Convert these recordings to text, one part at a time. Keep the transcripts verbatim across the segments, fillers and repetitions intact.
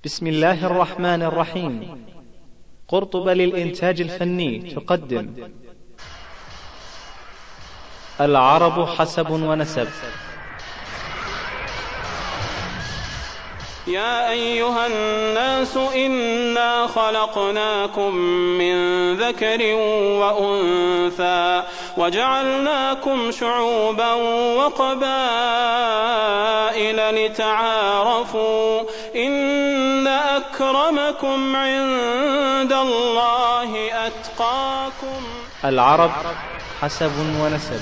بسم الله الرحمن الرحيم. قرطبة للإنتاج الفني تقدم العرب حسب ونسب. يا أيها الناس إنا خلقناكم من ذكر وأنثى وجعلناكم شعوبا وقبائل لتعارفوا إن أكرمكم عند الله أتقاكم. العرب حسب ونسب.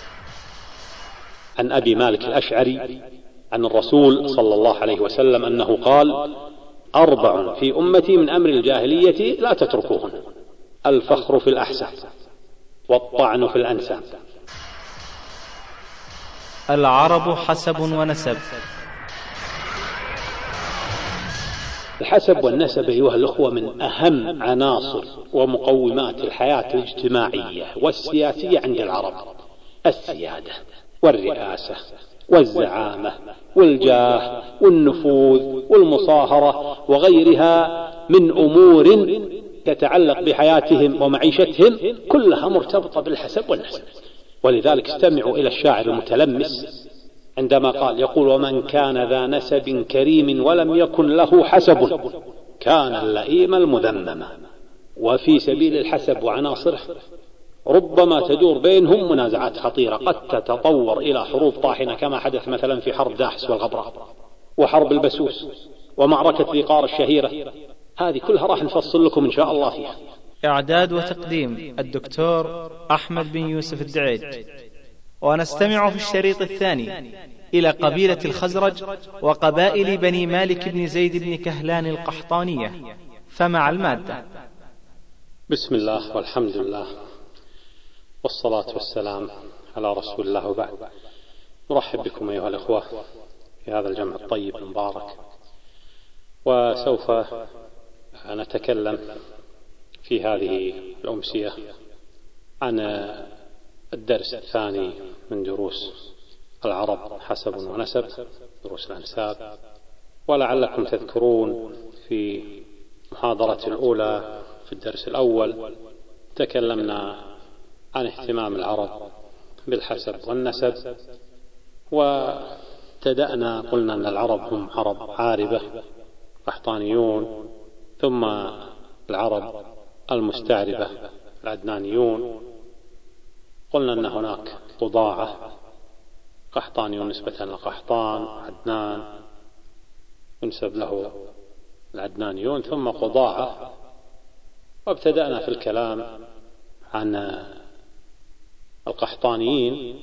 عن أبي مالك الأشعري عن الرسول صلى الله عليه وسلم أنه قال: أربع في أمتي من أمر الجاهلية لا تتركوهن: الفخر في الأحساب، والطعن في الأنساب. العرب حسب ونسب. الحسب والنسب أيها الأخوة من أهم عناصر ومقومات الحياة الاجتماعية والسياسية عند العرب: السيادة والرئاسة والزعامة والجاه والنفوذ والمصاهرة وغيرها من أمور تتعلق بحياتهم ومعيشتهم، كلها مرتبطة بالحسب والنسب. ولذلك استمعوا إلى الشاعر المتلمس عندما قال، يقول: ومن كان ذا نسب كريم ولم يكن له حسب كان اللئيم المذمم. وفي سبيل الحسب وعناصره ربما تدور بينهم منازعات خطيرة قد تتطور إلى حروب طاحنة، كما حدث مثلا في حرب داحس والغبراء وحرب البسوس ومعركة ذي قار الشهيرة. هذه كلها راح نفصل لكم إن شاء الله فيها. إعداد وتقديم الدكتور أحمد بن يوسف الدعيج. ونستمع في الشريط الثاني إلى قبيلة الخزرج وقبائل بني مالك بن زيد بن كهلان القحطانية، فمع المادة. بسم الله والحمد لله والصلاة والسلام على رسول الله، وبعد. نرحب بكم أيها الأخوة في هذا الجمع الطيب المبارك، وسوف نتكلم في هذه الأمسية عن الدرس الثاني من دروس العرب حسب ونسب، دروس الأنساب. ولعلكم تذكرون في محاضرة الأولى في الدرس الأول تكلمنا عن اهتمام العرب بالحسب والنسب، وابتدأنا قلنا أن العرب هم عرب عاربة قحطانيون، ثم العرب المستعربة العدنانيون. قلنا أن هناك قضاعة، قحطانيون نسبة لقحطان، عدنان ينسب له العدنانيون، ثم قضاعة. وابتدأنا في الكلام عن القحطانيين،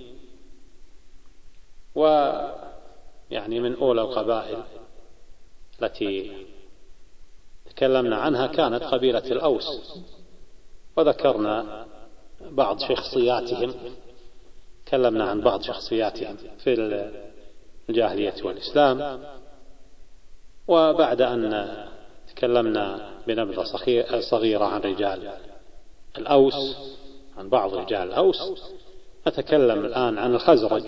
ويعني من أولى القبائل التي تكلمنا عنها كانت قبيلة الأوس، وذكرنا بعض شخصياتهم، تكلمنا عن بعض شخصياتهم في الجاهلية والإسلام. وبعد أن تكلمنا بنبذة صغيرة عن رجال الأوس، عن بعض رجال الأوس، نتكلم الآن عن الخزرج.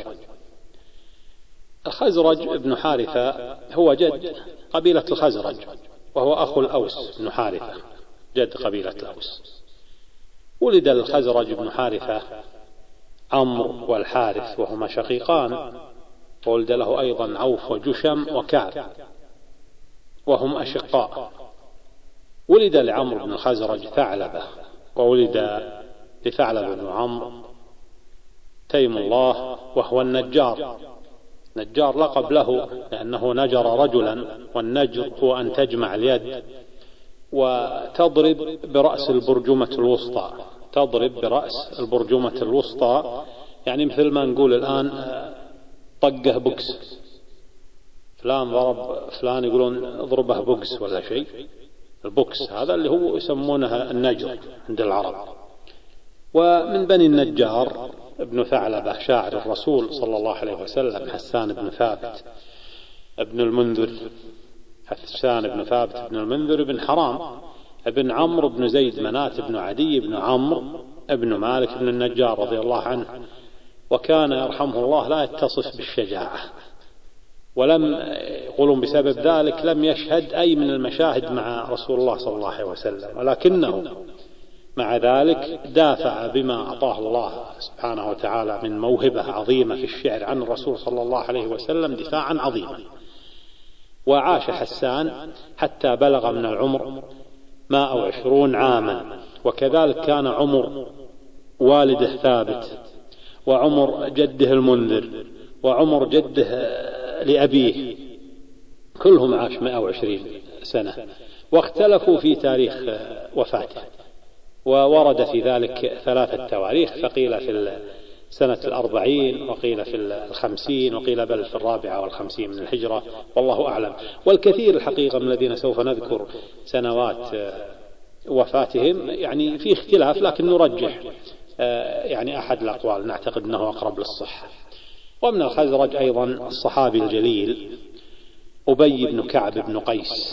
الخزرج ابن حارثة هو جد قبيلة الخزرج، وهو أخو الأوس بن حارثة جد قبيلة الأوس. ولد الخزرج بن حارثة عمرو والحارث وهما شقيقان، وولد له أيضا عوف وجشم وكعب وهم أشقاء. ولد لعمرو بن الخزرج ثعلبة، وولد لثعلبة بن عمرو تيم الله، وهو النجار. نجار لقب له لأنه نجر رجلا، والنجر هو أن تجمع اليد وتضرب برأس البرجمة الوسطى، تضرب برأس البرجمة الوسطى، يعني مثل ما نقول الآن طقه بوكس، فلان ضرب فلان يقولون اضربه بوكس ولا شيء. البوكس هذا اللي هو يسمونه النجر عند العرب. ومن بني النجار ابن ثعلبة شاعر الرسول صلى الله عليه وسلم حسان بن ثابت ابن المنذر، حسان بن ثابت ابن المنذر بن حرام ابن عمرو بن زيد منات بن عدي بن عمرو ابن مالك بن النجار رضي الله عنه. وكان يرحمه الله لا يتصف بالشجاعة، ولم يقولون بسبب ذلك لم يشهد أي من المشاهد مع رسول الله صلى الله عليه وسلم، ولكنه مع ذلك دافع بما أعطاه الله سبحانه وتعالى من موهبة عظيمة في الشعر عن الرسول صلى الله عليه وسلم دفاعا عظيما. وعاش حسان حتى بلغ من العمر مائة وعشرون عاما، وكذلك كان عمر والده ثابت، وعمر جده المنذر، وعمر جده لأبيه، كلهم عاش مائة وعشرين سنة، واختلفوا في تاريخ وفاته، وورد في ذلك ثلاثة تواريخ، فقيل في سنة الأربعين، وقيل في الخمسين، وقيل بل في الرابعة والخمسين من الهجرة، والله أعلم. والكثير الحقيقة من الذين سوف نذكر سنوات وفاتهم يعني في اختلاف، لكن نرجح يعني أحد الأقوال نعتقد أنه أقرب للصحة. ومن الخزرج أيضا الصحابي الجليل أبي بن كعب بن قيس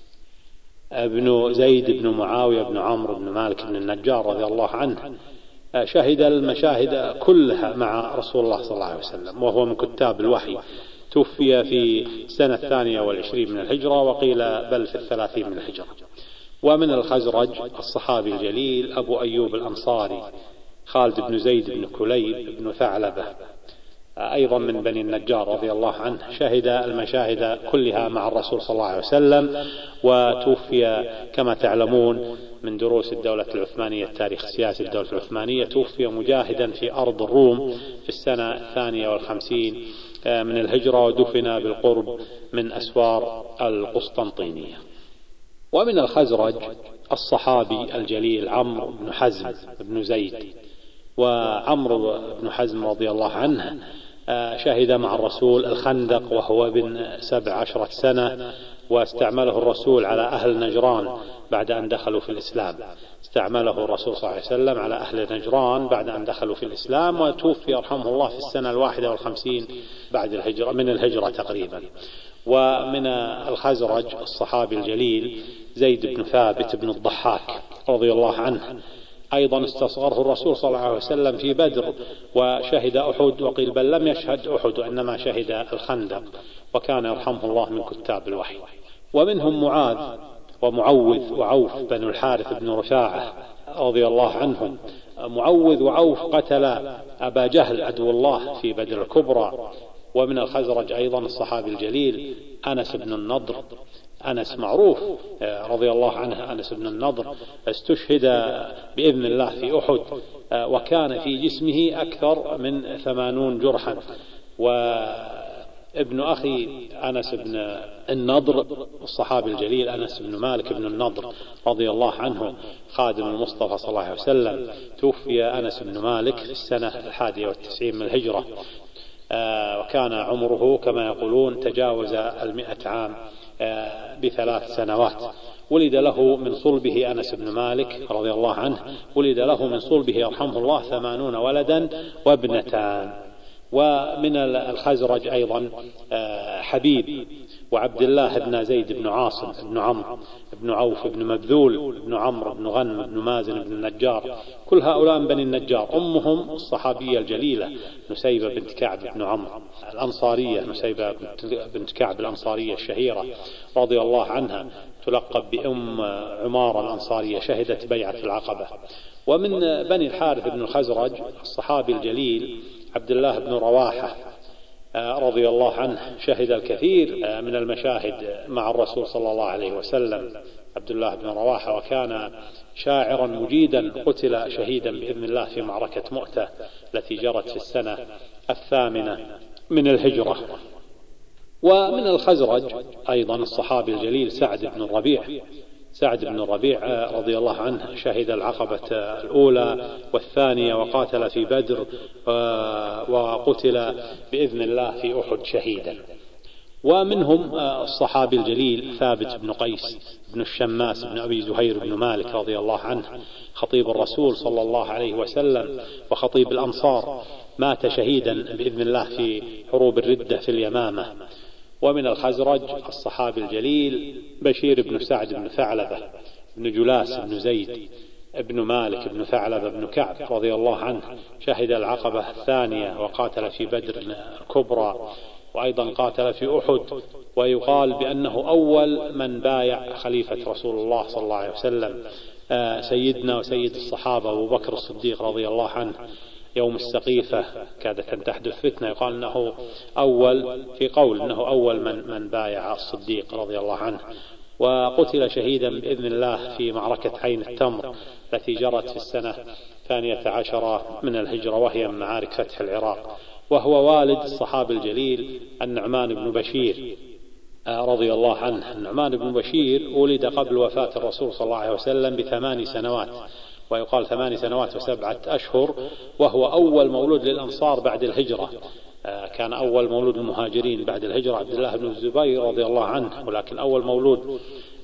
ابن زيد بن معاوية بن عمرو بن مالك بن النجار رضي الله عنه، شهد المشاهد كلها مع رسول الله صلى الله عليه وسلم، وهو من كتاب الوحي، توفي في سنة الثانية والعشرين من الهجرة، وقيل بل في الثلاثين من الهجرة. ومن الخزرج الصحابي الجليل أبو أيوب الأنصاري خالد بن زيد بن كليب بن ثعلبة، أيضا من بني النجار رضي الله عنه، شهد المشاهد كلها مع الرسول صلى الله عليه وسلم، وتوفي كما تعلمون من دروس الدولة العثمانية التاريخ السياسي الدولة العثمانية، توفي مجاهدا في أرض الروم في السنة الثانية والخمسين من الهجرة، ودفن بالقرب من أسوار القسطنطينية. ومن الخزرج الصحابي الجليل عمرو بن حزم بن زيد، وعمرو بن حزم رضي الله عنه شهد مع الرسول الخندق وهو ابن سبع عشرة سنة، واستعمله الرسول على أهل نجران بعد أن دخلوا في الإسلام، استعمله الرسول صلى الله عليه وسلم على أهل نجران بعد أن دخلوا في الإسلام، وتوفي رحمه الله في السنة الواحدة والخمسين بعد الهجرة من الهجرة تقريبا. ومن الخزرج الصحابي الجليل زيد بن ثابت بن الضحاك رضي الله عنه، أيضا استصغره الرسول صلى الله عليه وسلم في بدر، وشهد أحد، وقيل بل لم يشهد أحد وإنما شهد الخندق، وكان يرحمه الله من كتاب الوحي. ومنهم معاذ ومعوذ وعوف بن الحارث بن رفاعة رضي الله عنهم. معوذ وعوف قتل أبا جهل عدو الله في بدر الكبرى. ومن الخزرج أيضا الصحابي الجليل أنس بن النضر، أنس معروف رضي الله عنه، أنس بن النضر استشهد بإذن الله في أحد، وكان في جسمه أكثر من ثمانون جرحا. وابن أخي أنس بن النضر الصحابي الجليل أنس بن مالك بن النضر رضي الله عنه خادم المصطفى صلى الله عليه وسلم، توفي أنس بن مالك في السنة الحادية والتسعين من الهجرة، وكان عمره كما يقولون تجاوز المئة عام بثلاث سنوات. ولد له من صلبه أنس بن مالك رضي الله عنه، ولد له من صلبه يرحمه الله ثمانون ولدا وابنتان. ومن الخزرج أيضا حبيب وعبد الله بن زيد بن عاصم بن عمرو بن عوف بن مبذول بن عمرو بن غنم بن مازن بن النجار، كل هؤلاء من بني النجار. أمهم الصحابية الجليلة نسيبة بنت كعب بن عمرو الأنصارية، نسيبة بنت كعب الأنصارية الشهيرة رضي الله عنها، تلقب بأم عمارة الأنصارية، شهدت بيعة العقبة. ومن بني الحارث بن الخزرج الصحابي الجليل عبد الله بن رواحة رضي الله عنه، شهد الكثير من المشاهد مع الرسول صلى الله عليه وسلم عبد الله بن رواحة، وكان شاعرا مجيدا، قتل شهيدا بإذن الله في معركة مؤتة التي جرت في السنة الثامنة من الهجرة. ومن الخزرج أيضا الصحابي الجليل سعد بن الربيع، سعد بن الربيع رضي الله عنه شهد العقبة الأولى والثانية، وقاتل في بدر، وقتل بإذن الله في أحد شهيدا. ومنهم الصحابي الجليل ثابت بن قيس بن الشماس بن أبي زهير بن مالك رضي الله عنه، خطيب الرسول صلى الله عليه وسلم وخطيب الأنصار، مات شهيدا بإذن الله في حروب الردة في اليمامة. ومن الخزرج الصحابي الجليل بشير بن سعد بن ثعلبة بن جلاس بن زيد ابن مالك بن ثعلبة بن كعب رضي الله عنه، شهد العقبة الثانية وقاتل في بدر الكبرى، وأيضا قاتل في أحد، ويقال بأنه أول من بايع خليفة رسول الله صلى الله عليه وسلم سيدنا وسيد الصحابة أبو بكر الصديق رضي الله عنه يوم السقيفة كادت أن تحدث فتنة، يقال أنه أول، في قول أنه أول من, من بايع الصديق رضي الله عنه، وقتل شهيدا بإذن الله في معركة عين التمر التي جرت في السنة الثانية عشرة من الهجرة، وهي من معارك فتح العراق، وهو والد الصحابي الجليل النعمان بن بشير رضي الله عنه. النعمان بن بشير ولد قبل وفاة الرسول صلى الله عليه وسلم بثمان سنوات، ويقال ثمان سنوات وسبعة أشهر، وهو أول مولود للأنصار بعد الهجرة. كان أول مولود المهاجرين بعد الهجرة عبد الله بن الزبير رضي الله عنه، ولكن أول مولود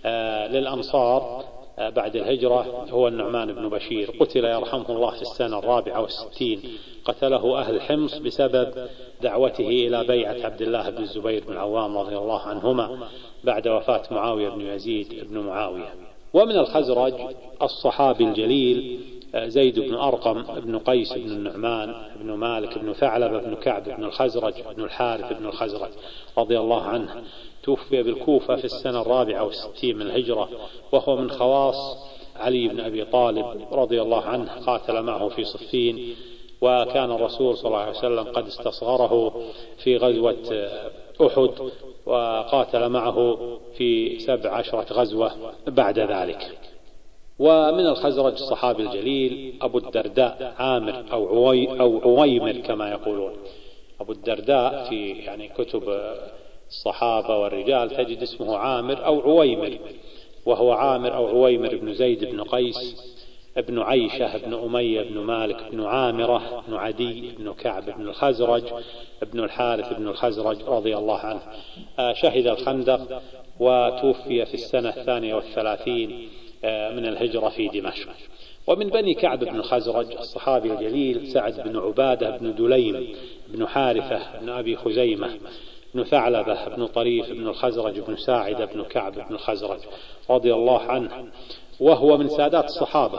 للأنصار بعد الهجرة هو النعمان بن بشير. قتل يرحمه الله في السنة الرابعة والستين، قتله أهل حمص بسبب دعوته إلى بيعة عبد الله بن الزبير بن العوام رضي الله عنهما بعد وفاة معاوية بن يزيد بن معاوية. ومن الخزرج الصحابي الجليل زيد بن أرقم بن قيس بن النعمان بن مالك بن ثعلبة بن كعب بن الخزرج بن الحارث بن الخزرج رضي الله عنه، توفي بالكوفة في السنة الرابعة والستين من الهجرة، وهو من خواص علي بن أبي طالب رضي الله عنه، قاتل معه في صفين، وكان الرسول صلى الله عليه وسلم قد استصغره في غزوة أحد، وقاتل معه في سبع عشرة غزوة بعد ذلك. ومن الخزرج الصحابي الجليل أبو الدرداء عامر أو عوي أو عويمر كما يقولون. أبو الدرداء في يعني كتب الصحابة والرجال تجد اسمه عامر أو عويمر، وهو عامر أو عويمر بن زيد بن قيس ابن عيشة ابن أمية ابن مالك ابن عامرة ابن عدي ابن كعب ابن الخزرج ابن الحارث ابن الخزرج رضي الله عنه. شهد الخندق وتوفي في السنة الثانية والثلاثين من الهجرة في دمشق. ومن بني كعب بن الخزرج الصحابي الجليل سعد بن عبادة بن دليم بن حارثة بن أبي خزيمة بن ثعلبة بن طريف بن الخزرج بن ساعدة بن كعب بن الخزرج رضي الله عنه، وهو من سادات الصحابة،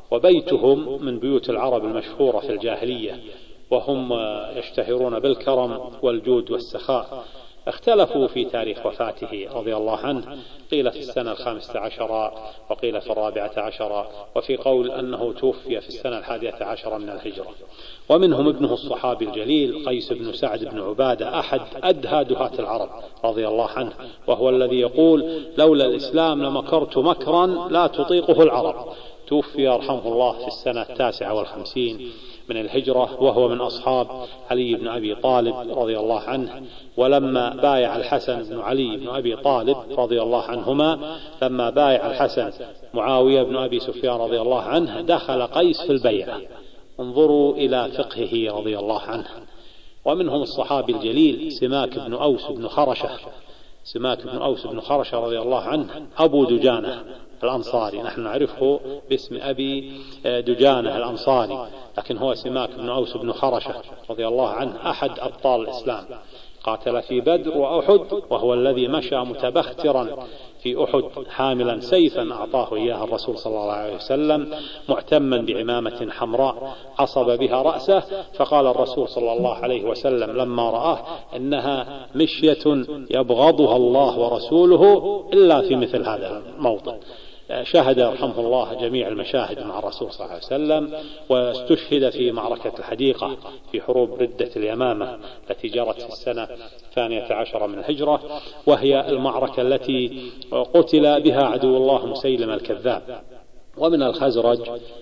وبيتهم من بيوت العرب المشهورة في الجاهلية، وهم يشتهرون بالكرم والجود والسخاء. اختلفوا في تاريخ وفاته رضي الله عنه، قيل في السنة الخامسة عشرة وقيل في الرابعة عشرة، وفي قول أنه توفي في السنة الحادية عشرة من الهجرة. ومنهم ابنه الصحابي الجليل قيس بن سعد بن عبادة أحد أدهى دهاة العرب رضي الله عنه، وهو الذي يقول لولا الإسلام لمكرت مكرا لا تطيقه العرب. توفي يرحمه الله في السنة التاسعة والخمسين من الهجرة، وهو من أصحاب علي بن أبي طالب رضي الله عنه. ولما بايع الحسن بن علي بن أبي طالب رضي الله عنهما، لما بايع الحسن معاوية بن أبي سفيان رضي الله عنه، دخل قيس في البيعة. انظروا إلى فقهه رضي الله عنه. ومنهم الصحابي الجليل سماك بن أوس بن خرشة سماك بن أوس بن خرشة رضي الله عنه أبو دجانة الأنصاري، نحن نعرفه باسم أبي دجانة الأنصاري، لكن هو سماك بن أوس بن خرشة رضي الله عنه أحد أبطال الإسلام، قاتل في بدر وأحد، وهو الذي مشى متبخترا في أحد حاملا سيفا أعطاه إياها الرسول صلى الله عليه وسلم، معتما بعمامة حمراء عصب بها رأسه، فقال الرسول صلى الله عليه وسلم لما رآه إنها مشية يبغضها الله ورسوله إلا في مثل هذا الموطن. شهد رحمه الله جميع المشاهد مع الرسول صلى الله عليه وسلم، واستشهد في معركة الحديقة في حروب ردة اليمامة التي جرت في السنة الثانية عشرة من الهجرة، وهي المعركة التي قتل بها عدو الله مسيلم الكذاب. ومن الخزرج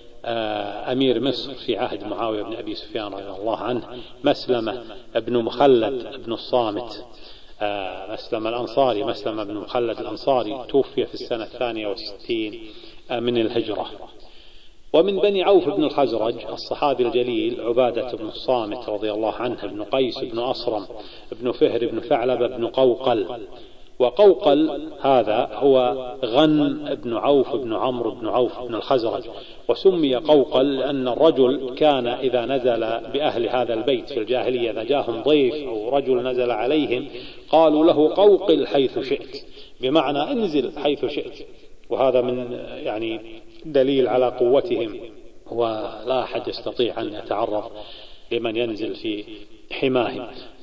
أمير مصر في عهد معاوية بن أبي سفيان رضي الله عنه مسلمة بن مخلد بن الصامت مسلم الأنصاري مسلم بن مخلد الأنصاري، توفي في السنة الثانية والستين من الهجرة. ومن بني عوف بن الخزرج الصحابي الجليل عبادة بن الصامت رضي الله عنه بن قيس بن أصرم بن فهر بن ثعلبة بن قوقل. وقوقل هذا هو غن بن عوف بن عمرو بن عوف بن الخزرج، وسمي قوقل لأن الرجل كان إذا نزل بأهل هذا البيت في الجاهلية، إذا جاءهم ضيف أو رجل نزل عليهم قالوا له قوقل حيث شئت، بمعنى انزل حيث شئت. وهذا من يعني دليل على قوتهم، ولا أحد يستطيع أن يتعرض لمن ينزل في حماهم.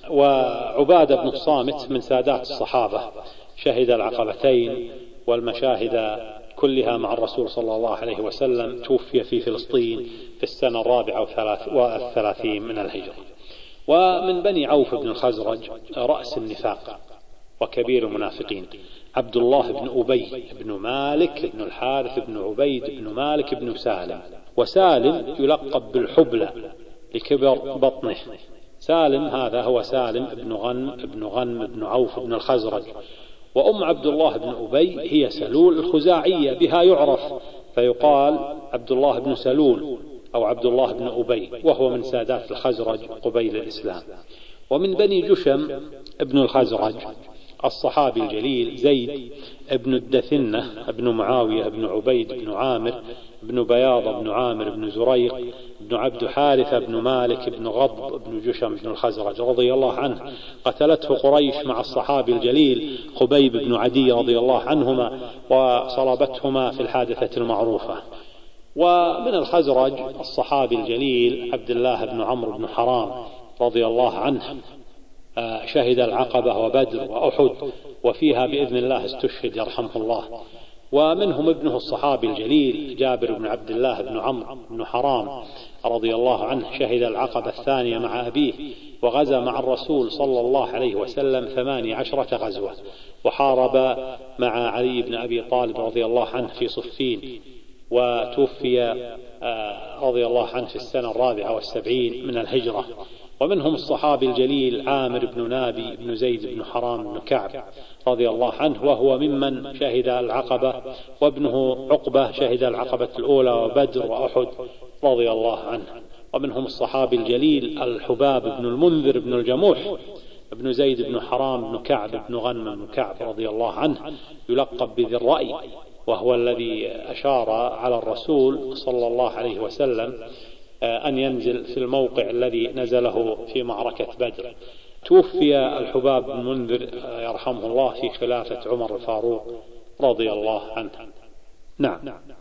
وعبادة بن الصامت من سادات الصحابة، شهد العقبتين والمشاهد كلها مع الرسول صلى الله عليه وسلم، توفي في فلسطين في السنة الرابعة والثلاثين من الهجرة. ومن بني عوف بن الخزرج رأس النفاق وكبير المنافقين عبد الله بن أبي بن مالك بن الحارث بن عبيد بن مالك بن سالم، وسالم يلقب بالحبلى لكبر بطنه. سالم هذا هو سالم بن غنم بن غنم بن عوف بن الخزرج. وأم عبد الله بن أبي هي سلول الخزاعية، بها يعرف فيقال عبد الله بن سلول أو عبد الله بن أبي، وهو من سادات الخزرج قبيل الإسلام. ومن بني جشم ابن الخزرج الصحابي الجليل زيد ابن الدثنة ابن معاوية ابن عبيد بن عامر ابن بياض بن عامر بن زريق ابن عبد حارثة بن مالك بن غضب ابن جشم بن الخزرج رضي الله عنه، قتلته قريش مع الصحابي الجليل خبيب بن عدي رضي الله عنهما وصلبتهما في الحادثة المعروفة. ومن الخزرج الصحابي الجليل عبد الله بن عمرو بن حرام رضي الله عنه، شهد العقبة وبدر وأحد، وفيها بإذن الله استشهد يرحمه الله. ومنهم ابنه الصحابي الجليل جابر بن عبد الله بن عمرو بن حرام رضي الله عنه، شهد العقبة الثانية مع أبيه، وغزا مع الرسول صلى الله عليه وسلم ثماني عشرة غزوة، وحارب مع علي بن أبي طالب رضي الله عنه في صفين، وتوفي رضي الله عنه في السنة الرابعة والسبعين من الهجرة. ومنهم الصحابي الجليل عامر بن نابي بن زيد بن حرام بن كعب رضي الله عنه، وهو ممن شهد العقبة، وابنه عقبة شهد العقبة الأولى وبدر وأحد رضي الله عنه. ومنهم الصحابي الجليل الحباب بن المنذر بن الجموح ابن زيد بن حرام بن كعب بن غنم بن كعب رضي الله عنه، يلقب بذي الرأي، وهو الذي أشار على الرسول صلى الله عليه وسلم أن ينزل في الموقع الذي نزله في معركة بدر. توفي الحباب بن المنذر يرحمه الله في خلافة عمر الفاروق رضي الله عنه. نعم.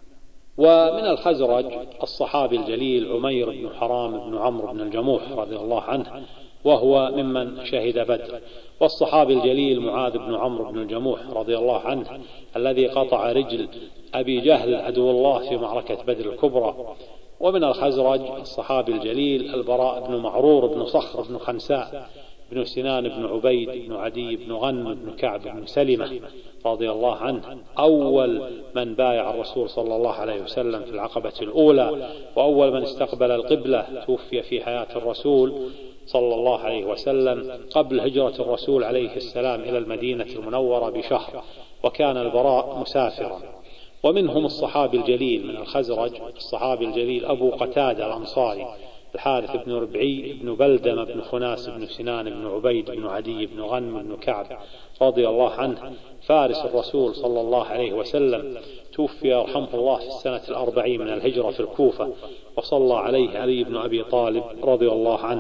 ومن الخزرج الصحابي الجليل عمير بن حرام بن عمرو بن الجموح رضي الله عنه، وهو ممن شهد بدر. والصحابي الجليل معاذ بن عمرو بن الجموح رضي الله عنه، الذي قطع رجل أبي جهل عدو الله في معركة بدر الكبرى. ومن الخزرج الصحابي الجليل البراء بن معرور بن صخر بن خنساء بن سنان بن عبيد بن عدي بن غنم بن كعب بن سلمة رضي الله عنه، أول من بايع الرسول صلى الله عليه وسلم في العقبة الأولى، وأول من استقبل القبلة. توفي في حياة الرسول صلى الله عليه وسلم قبل هجرة الرسول عليه السلام إلى المدينة المنورة بشهر، وكان البراء مسافرا. ومنهم الصحابي الجليل من الخزرج الصحابي الجليل أبو قتادة الأنصاري الحارث بن ربعي بن بلدم بن خناس بن سنان بن عبيد بن عدي بن غنم بن كعب رضي الله عنه، فارس الرسول صلى الله عليه وسلم. توفي رحمه الله في السنة الأربعين من الهجرة في الكوفة، وصلى عليه علي بن أبي طالب رضي الله عنه.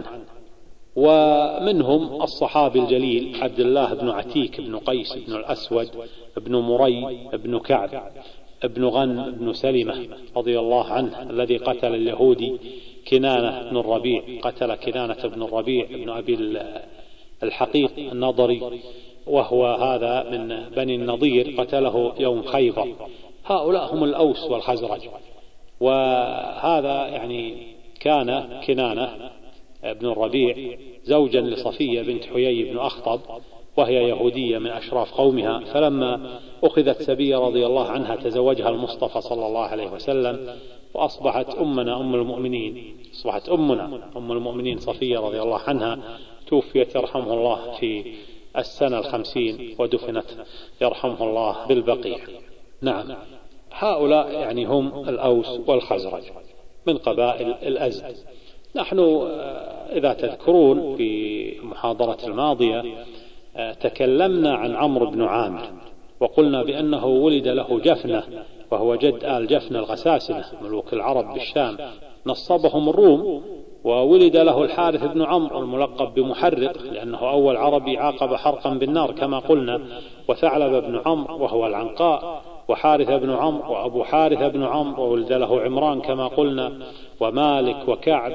ومنهم الصحابي الجليل عبد الله بن عتيك بن قيس بن الأسود بن مري بن كعب ابن غنم بن سلمة رضي الله عنه، الذي قتل اليهودي كنانة بن الربيع، قتل كنانة بن الربيع بن أبي الحقيق النضري، وهو هذا من بني النضير، قتله يوم خيبر. هؤلاء هم الأوس والخزرج. وهذا يعني كان كنانة بن الربيع زوجا لصفية بنت حيي بن أخطب، وهي يهودية من أشراف قومها، فلما أخذت سبية رضي الله عنها تزوجها المصطفى صلى الله عليه وسلم، وأصبحت أمنا أم المؤمنين، أصبحت أمنا أم المؤمنين صفية رضي الله عنها. توفيت يرحمه الله في السنة الخمسين، ودفنت يرحمه الله بالبقيع. نعم. هؤلاء يعني هم الأوس والخزرج من قبائل الأزد. نحن إذا تذكرون في المحاضرة الماضية تكلمنا عن عمرو بن عامر، وقلنا بأنه ولد له جفنة، وهو جد آل جفنة الغساسنة ملوك العرب بالشام، نصبهم الروم. وولد له الحارث بن عمرو الملقب بمحرق، لأنه أول عربي عاقب حرقا بالنار كما قلنا. وثعلب بن عمرو وهو العنقاء، وحارث بن عمرو وأبو حارث بن عمرو، وولد له عمران كما قلنا، ومالك وكعب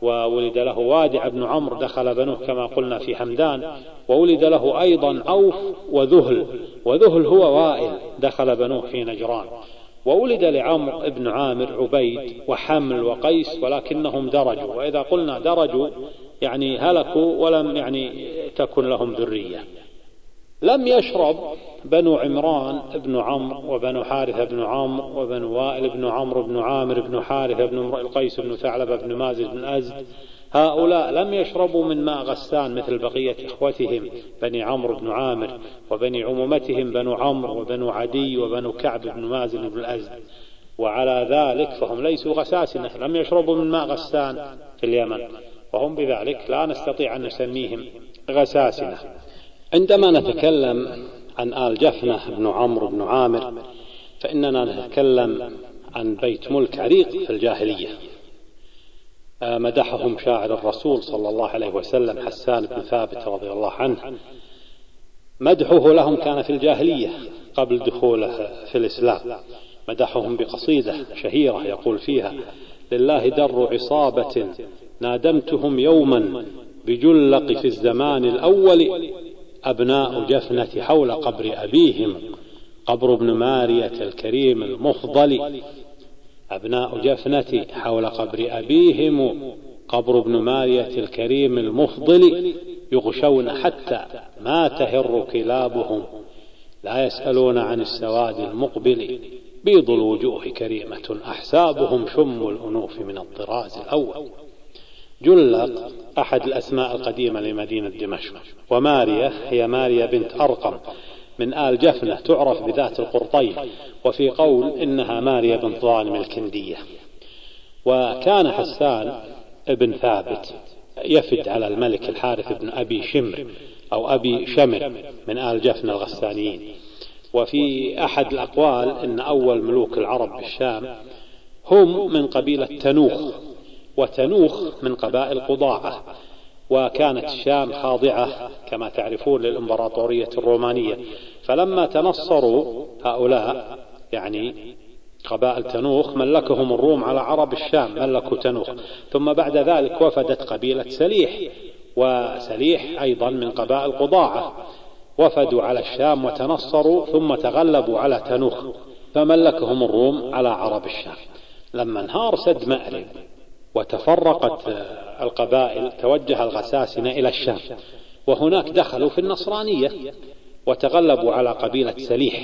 وولد له وادع بن عمرو دخل بنوه كما قلنا في حمدان، وولد له أيضا عوف وذهل، وذهل هو وائل دخل بنوه في نجران. وولد لعمرو بن عامر عبيد وحمل وقيس، ولكنهم درجوا، وإذا قلنا درجوا يعني هلكوا ولم يعني تكن لهم ذرية. لم يشرب بنو عمران بن عمرو وبنو حارثة بن عمرو وبنو وائل بن عمرو بن عامر بن حارثة بن امرئ القيس بن ثعلبة بن مازن بن أزد، هؤلاء لم يشربوا من ماء غسان مثل بقية إخوتهم بني عمرو بن عامر وبني عمومتهم بنو عمرو وبنو عدي وبنو كعب بن مازن بن الأزد، وعلى ذلك فهم ليسوا غساسنة، لم يشربوا من ماء غسان في اليمن، وهم بذلك لا نستطيع أن نسميهم غساسنة. عندما نتكلم عن آل جفنة بن عمرو بن عامر فإننا نتكلم عن بيت ملك عريق في الجاهلية، مدحهم شاعر الرسول صلى الله عليه وسلم حسان بن ثابت رضي الله عنه. مدحه لهم كان في الجاهلية قبل دخوله في الإسلام، مدحهم بقصيدة شهيرة يقول فيها: لله در عصابة نادمتهم يوما بجلق في الزمان الأول، أبناء جفنة حول قبر أبيهم قبر ابن مارية الكريم المفضل، أبناء جفنة حول قبر أبيهم قبر ابن مارية الكريم المفضل، يغشون حتى ما تهر كلابهم لا يسألون عن السواد المقبل، بيض الوجوه كريمة أحسابهم شم الأنوف من الطراز الأول. جلق أحد الأسماء القديمة لمدينة دمشق، ومارية هي مارية بنت أرقم من آل جفنة تعرف بذات القرطين، وفي قول إنها مارية بنت ظالم الكندية. وكان حسان ابن ثابت يفد على الملك الحارث بن أبي شمر أو أبي شمر من آل جفنة الغسانيين. وفي أحد الأقوال إن أول ملوك العرب بالشام هم من قبيلة تنوخ، وتنوخ من قبائل قضاعة، وكانت الشام خاضعة كما تعرفون للإمبراطورية الرومانية، فلما تنصروا هؤلاء يعني قبائل تنوخ ملكهم الروم على عرب الشام، ملكوا تنوخ. ثم بعد ذلك وفدت قبيلة سليح، وسليح أيضا من قبائل قضاعة، وفدوا على الشام وتنصروا ثم تغلبوا على تنوخ فملكهم الروم على عرب الشام. لما انهار سد مأرب وتفرقت القبائل توجه الغساسنة إلى الشام، وهناك دخلوا في النصرانية وتغلبوا على قبيلة سليح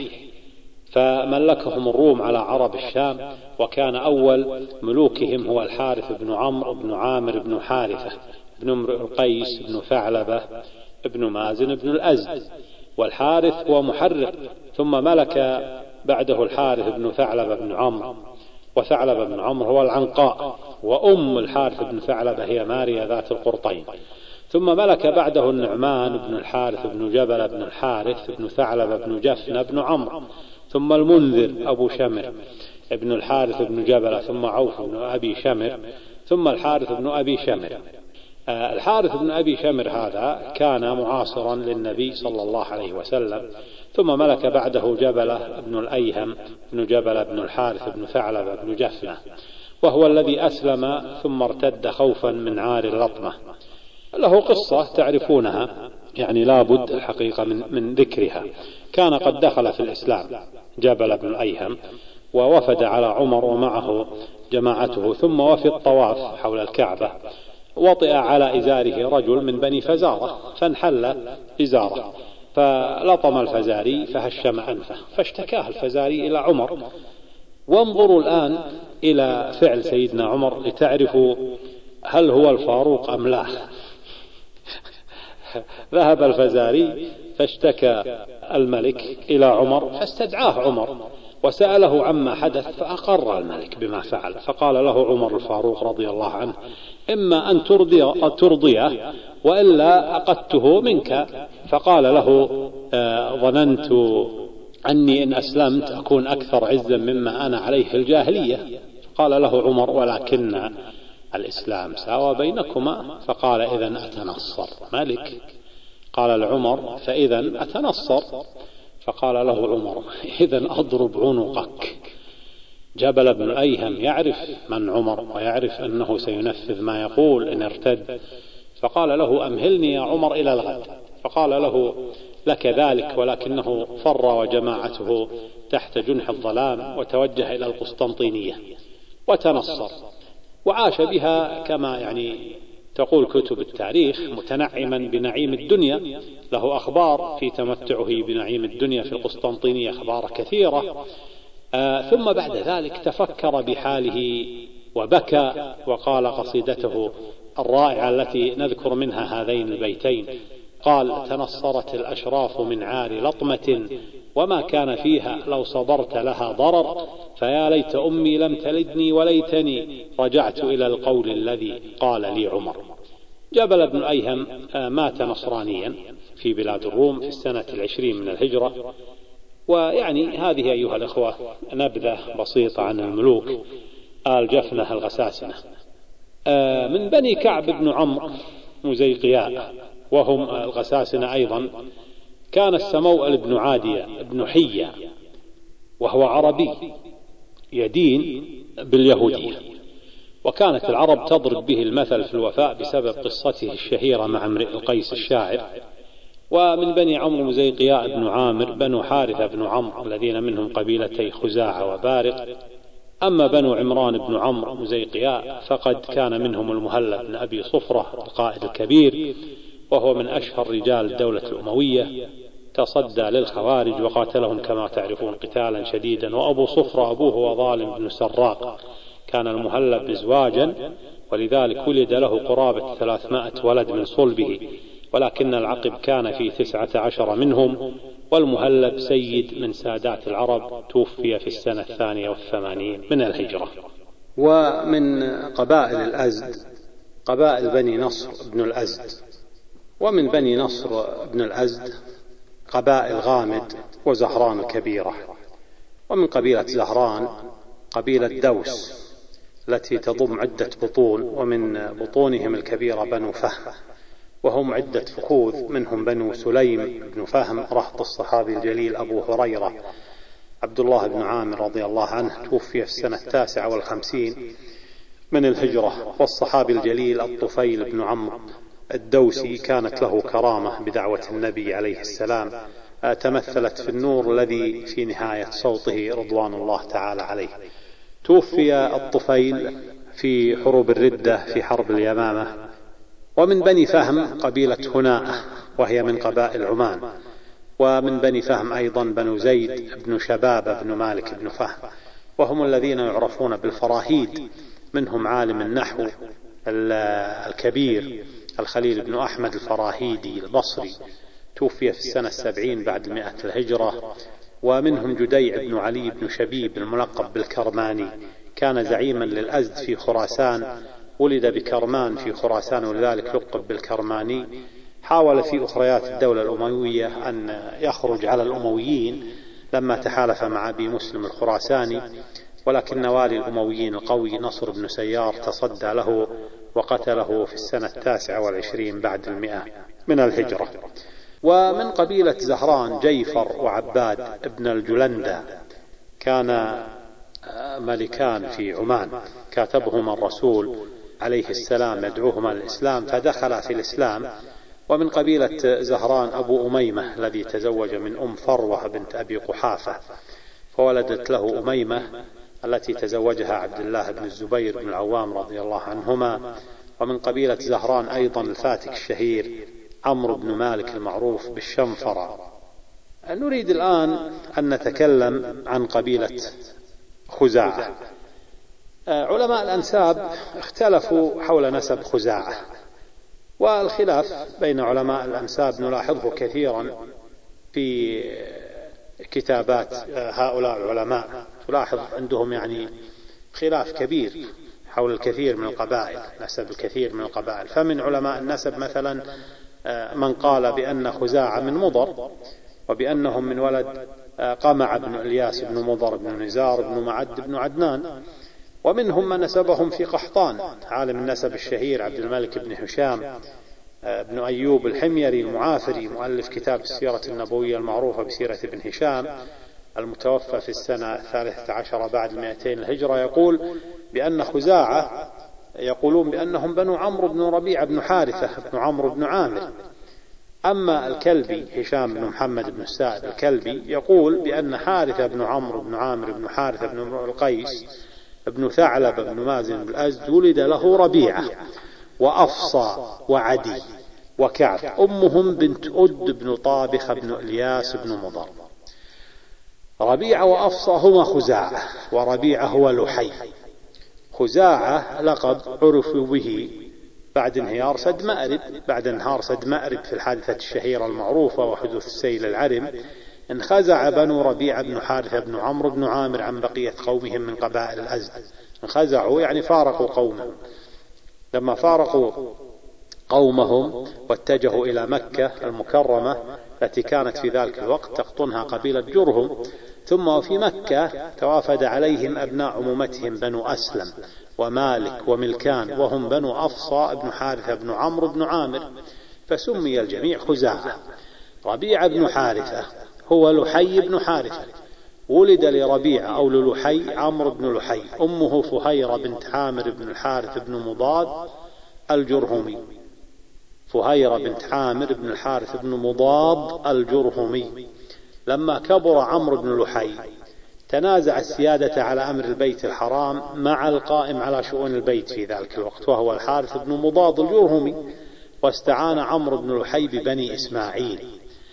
فملكهم الروم على عرب الشام. وكان أول ملوكهم هو الحارث بن عمرو بن عامر بن حارثة بن امرئ القيس بن ثعلبة بن مازن بن الأزد، والحارث هو محرق، ثم ملك بعده الحارث بن ثعلبة بن عمرو، وثعلبة بن عمرو هو العنقاء، وأم الحارث بن ثعلبة هي ماريا ذات القرطين. ثم ملك بعده النعمان بن الحارث بن جبل بن الحارث بن ثعلبة بن جفنة بن عمرو، ثم المنذر أبو شمر ابن الحارث بن جبل، ثم عوف بن أبي شمر، ثم الحارث بن أبي شمر. آه الحارث بن أبي شمر هذا كان معاصرا للنبي صلى الله عليه وسلم. ثم ملك بعده جبلة بن الأيهم بن جبل بن الحارث بن ثعلبة بن جفنة، وهو الذي أسلم ثم ارتد خوفا من عار اللطمة. له قصة تعرفونها يعني لابد الحقيقة من, من ذكرها. كان قد دخل في الإسلام جبل بن الأيهم ووفد على عمر ومعه جماعته، ثم وفي الطواف حول الكعبة وطئ على إزاره رجل من بني فزارة فانحل إزاره، فلطم الفزاري فهشم أنفه، فاشتكاه الفزاري إلى عمر. وانظروا الآن إلى فعل سيدنا عمر لتعرفوا هل هو الفاروق أم لا. ذهب الفزاري فاشتكى الملك إلى عمر، فاستدعاه عمر وسأله عما حدث، فأقر الملك بما فعل. فقال له عمر الفاروق رضي الله عنه: إما أن ترضي ترضيه وإلا أقدته منك. فقال له: آه ظننت أني إن أسلمت أكون أكثر عزا مما أنا عليه في الجاهلية. قال له عمر: ولكن الإسلام ساوى بينكما. فقال: إذن أتنصر ملك. قال لعمر: فإذن أتنصر. فقال له عمر: إذن أضرب عنقك. جبل بن الأيهم يعرف من عمر ويعرف أنه سينفذ ما يقول إن ارتد، فقال له: أمهلني يا عمر إلى الغد. فقال له: لك ذلك، ولكنه فر وجماعته تحت جنح الظلام وتوجه إلى القسطنطينية وتنصر، وعاش بها كما يعني تقول كتب التاريخ متنعما بنعيم الدنيا. له أخبار في تمتعه بنعيم الدنيا في القسطنطينية، أخبار كثيرة. آه ثم بعد ذلك تفكر بحاله وبكى وقال قصيدته الرائعة التي نذكر منها هذين البيتين. قال: تنصرت الأشراف من عار لطمة وما كان فيها لو صبرت لها ضرر، فيا ليت أمي لم تلدني وليتني رجعت إلى القول الذي قال لي عمر. جبل بن الأيهم مات نصرانيا في بلاد الروم في السنة العشرين من الهجرة. ويعني هذه أيها الأخوة نبذة بسيطة عن الملوك آل جفنة الغساسنة. من بني كعب بن عمرو مزيقياء وهم الغساسنة أيضا كان السموأل بن عادية بن حية، وهو عربي يدين باليهودية، وكانت العرب تضرب به المثل في الوفاء بسبب قصته الشهيرة مع امرئ القيس الشاعر. ومن بني عمرو مزيقياء بن عامر بنو حارثة بن عمرو الذين منهم قبيلتي خزاعة وبارق. أما بنو عمران بن عمرو مزيقياء فقد كان منهم المهلب بن أبي صفرة القائد الكبير، وهو من أشهر رجال الدولة الأموية، تصدى للخوارج وقاتلهم كما تعرفون قتالا شديدا. وأبو صفرة أبوه هو ظالم بن سراق، كان المهلب مزواجا، ولذلك ولد له قرابة ثلاثمائة ولد من صلبه، ولكن العقب كان في تسعة عشر منهم. والمهلب سيد من سادات العرب، توفي في السنة الثانية والثمانين من الهجرة. ومن قبائل الأزد قبائل بني نصر بن الأزد، ومن بني نصر بن الأزد قبائل غامد وزهران الكبيرة. ومن قبيلة زهران قبيلة دوس التي تضم عدة بطون، ومن بطونهم الكبيرة بنو فهم، وهم عدة فخوذ، منهم بنو سليم بن فهم رهط الصحابي الجليل أبو هريرة عبد الله بن عامر رضي الله عنه، توفي في السنة التاسعة والخمسين من الهجرة. والصحابي الجليل الطفيل بن عمرو الدوسي كانت له كرامة بدعوة النبي عليه السلام، تمثلت في النور الذي في نهاية صوته رضوان الله تعالى عليه. توفي الطفيل في حروب الردة في حرب اليمامة. ومن بني فهم قبيلة هناء وهي من قبائل عمان. ومن بني فهم أيضا بنو زيد بن شباب بن مالك بن فهم، وهم الذين يعرفون بالفراهيد، منهم عالم النحو الكبير الخليل بن أحمد الفراهيدي البصري، توفي في السنة السبعين بعد مئة الهجرة. ومنهم جديع بن علي بن شبيب الملقب بالكرماني، كان زعيما للأزد في خراسان، ولد بكرمان في خراسان ولذلك لقب بالكرماني. حاول في أخريات الدولة الأموية أن يخرج على الأمويين لما تحالف مع أبي مسلم الخراساني، ولكن والي الأمويين القوي نصر بن سيار تصدى له وقتله في السنة التاسعة والعشرين بعد المئة من الهجرة. ومن قبيلة زهران جيفر وعباد ابن الجلندة، كان ملكان في عمان، كاتبهما الرسول عليه السلام يدعوهما للإسلام فدخل في الإسلام. ومن قبيلة زهران أبو أميمة الذي تزوج من أم فروة بنت أبي قحافة فولدت له أميمة التي تزوجها عبد الله بن الزبير بن العوام رضي الله عنهما. ومن قبيلة زهران أيضا الفاتك الشهير عمرو بن مالك المعروف بالشنفرة. نريد الآن أن نتكلم عن قبيلة خزاعة. علماء الأنساب اختلفوا حول نسب خزاعة، والخلاف بين علماء الأنساب نلاحظه كثيرا في كتابات هؤلاء العلماء، تلاحظ عندهم يعني خلاف كبير حول الكثير من القبائل، نسب الكثير من القبائل. فمن علماء النسب مثلا من قال بأن خزاعة من مضر، وبأنهم من ولد قمع بن إلياس بن مضر بن نزار بن معد بن عدنان. ومنهم من نسبهم في قحطان، عالم النسب الشهير عبد الملك بن هشام بن أيوب الحميري المعافري مؤلف كتاب السيرة النبوية المعروفة بسيرة ابن هشام، المتوفى في السنة الثالثة عشر بعد المئتين الهجرة يقول بأن خزاعة يقولون بأنهم بنو عمرو بن ربيعة بن حارثة بن عمرو بن عامر. أما الكلبي هشام بن محمد بن السائب الكلبي يقول بأن حارثة بن عمرو بن عامر بن حارثة بن القيس بن ثعلب بن مازن بن الأزد ولد له ربيعة وأفصى وعدي وكعب، أمهم بنت أد بن طابخ بن إلياس بن مضر. ربيعة وأفصى هما خزاعة، وربيعة هو لحي. خزاعة لقب عرفوا به بعد انهيار سد مأرب، بعد انهار سد مأرب في الحادثة الشهيرة المعروفة وحدوث السيل العرم، انخزع بنو ربيعة بن حارثة بن عمرو بن عامر عن بقية قومهم من قبائل الأزد. انخزعوا يعني فارقوا قومهم. لما فارقوا قومهم واتجهوا إلى مكة المكرمة التي كانت في ذلك الوقت تقطنها قبيلة جرهم، ثم وفي مكة توافد عليهم أبناء عمومتهم بنو أسلم ومالك وملكان، وهم بنو أفصى بن حارثة بن عمرو بن عامر، فسمي الجميع خزاعة. ربيعة بن حارثة هو لحي بن حارثة، ولد لربيعة أو للحي عمرو بن لحي، أمه فهيرة بنت عامر بن الحارث بن مضاد الجرهمي. فهيرة بنت عامر بن الحارث بن مضاد الجرهمي. لما كبر عمرو بن لحي تنازع السيادة على أمر البيت الحرام مع القائم على شؤون البيت في ذلك الوقت وهو الحارث بن مضاد الجرهمي، واستعان عمرو بن لحي ببني إسماعيل،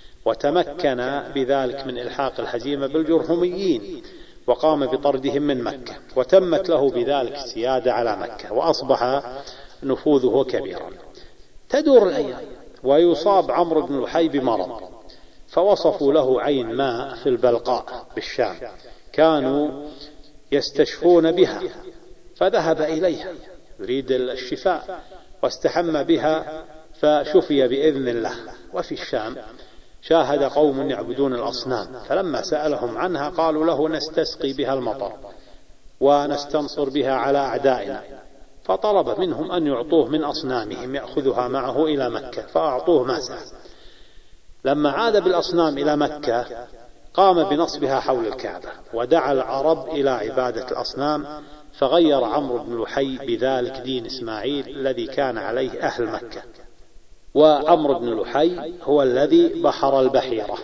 وتمكن بذلك من إلحاق الهزيمة بالجرهميين، وقام بطردهم من مكة، وتمت له بذلك السيادة على مكة، وأصبح نفوذه كبيرا. تدور الأيام ويصاب عمرو بن لحي بمرض، فوصفوا له عين ماء في البلقاء بالشام كانوا يستشفون بها، فذهب إليها يريد الشفاء واستحم بها فشفي بإذن الله. وفي الشام شاهد قوم يعبدون الأصنام، فلما سألهم عنها قالوا له نستسقي بها المطر ونستنصر بها على أعدائنا، فطلب منهم أن يعطوه من أصنامهم يأخذها معه إلى مكة، فأعطوه ما سأل. لما عاد بالأصنام إلى مكة قام بنصبها حول الكعبة، ودعا العرب إلى عبادة الأصنام، فغير عمرو بن لحي بذلك دين إسماعيل الذي كان عليه أهل مكة. وعمرو بن لحي هو الذي بحر البحيرة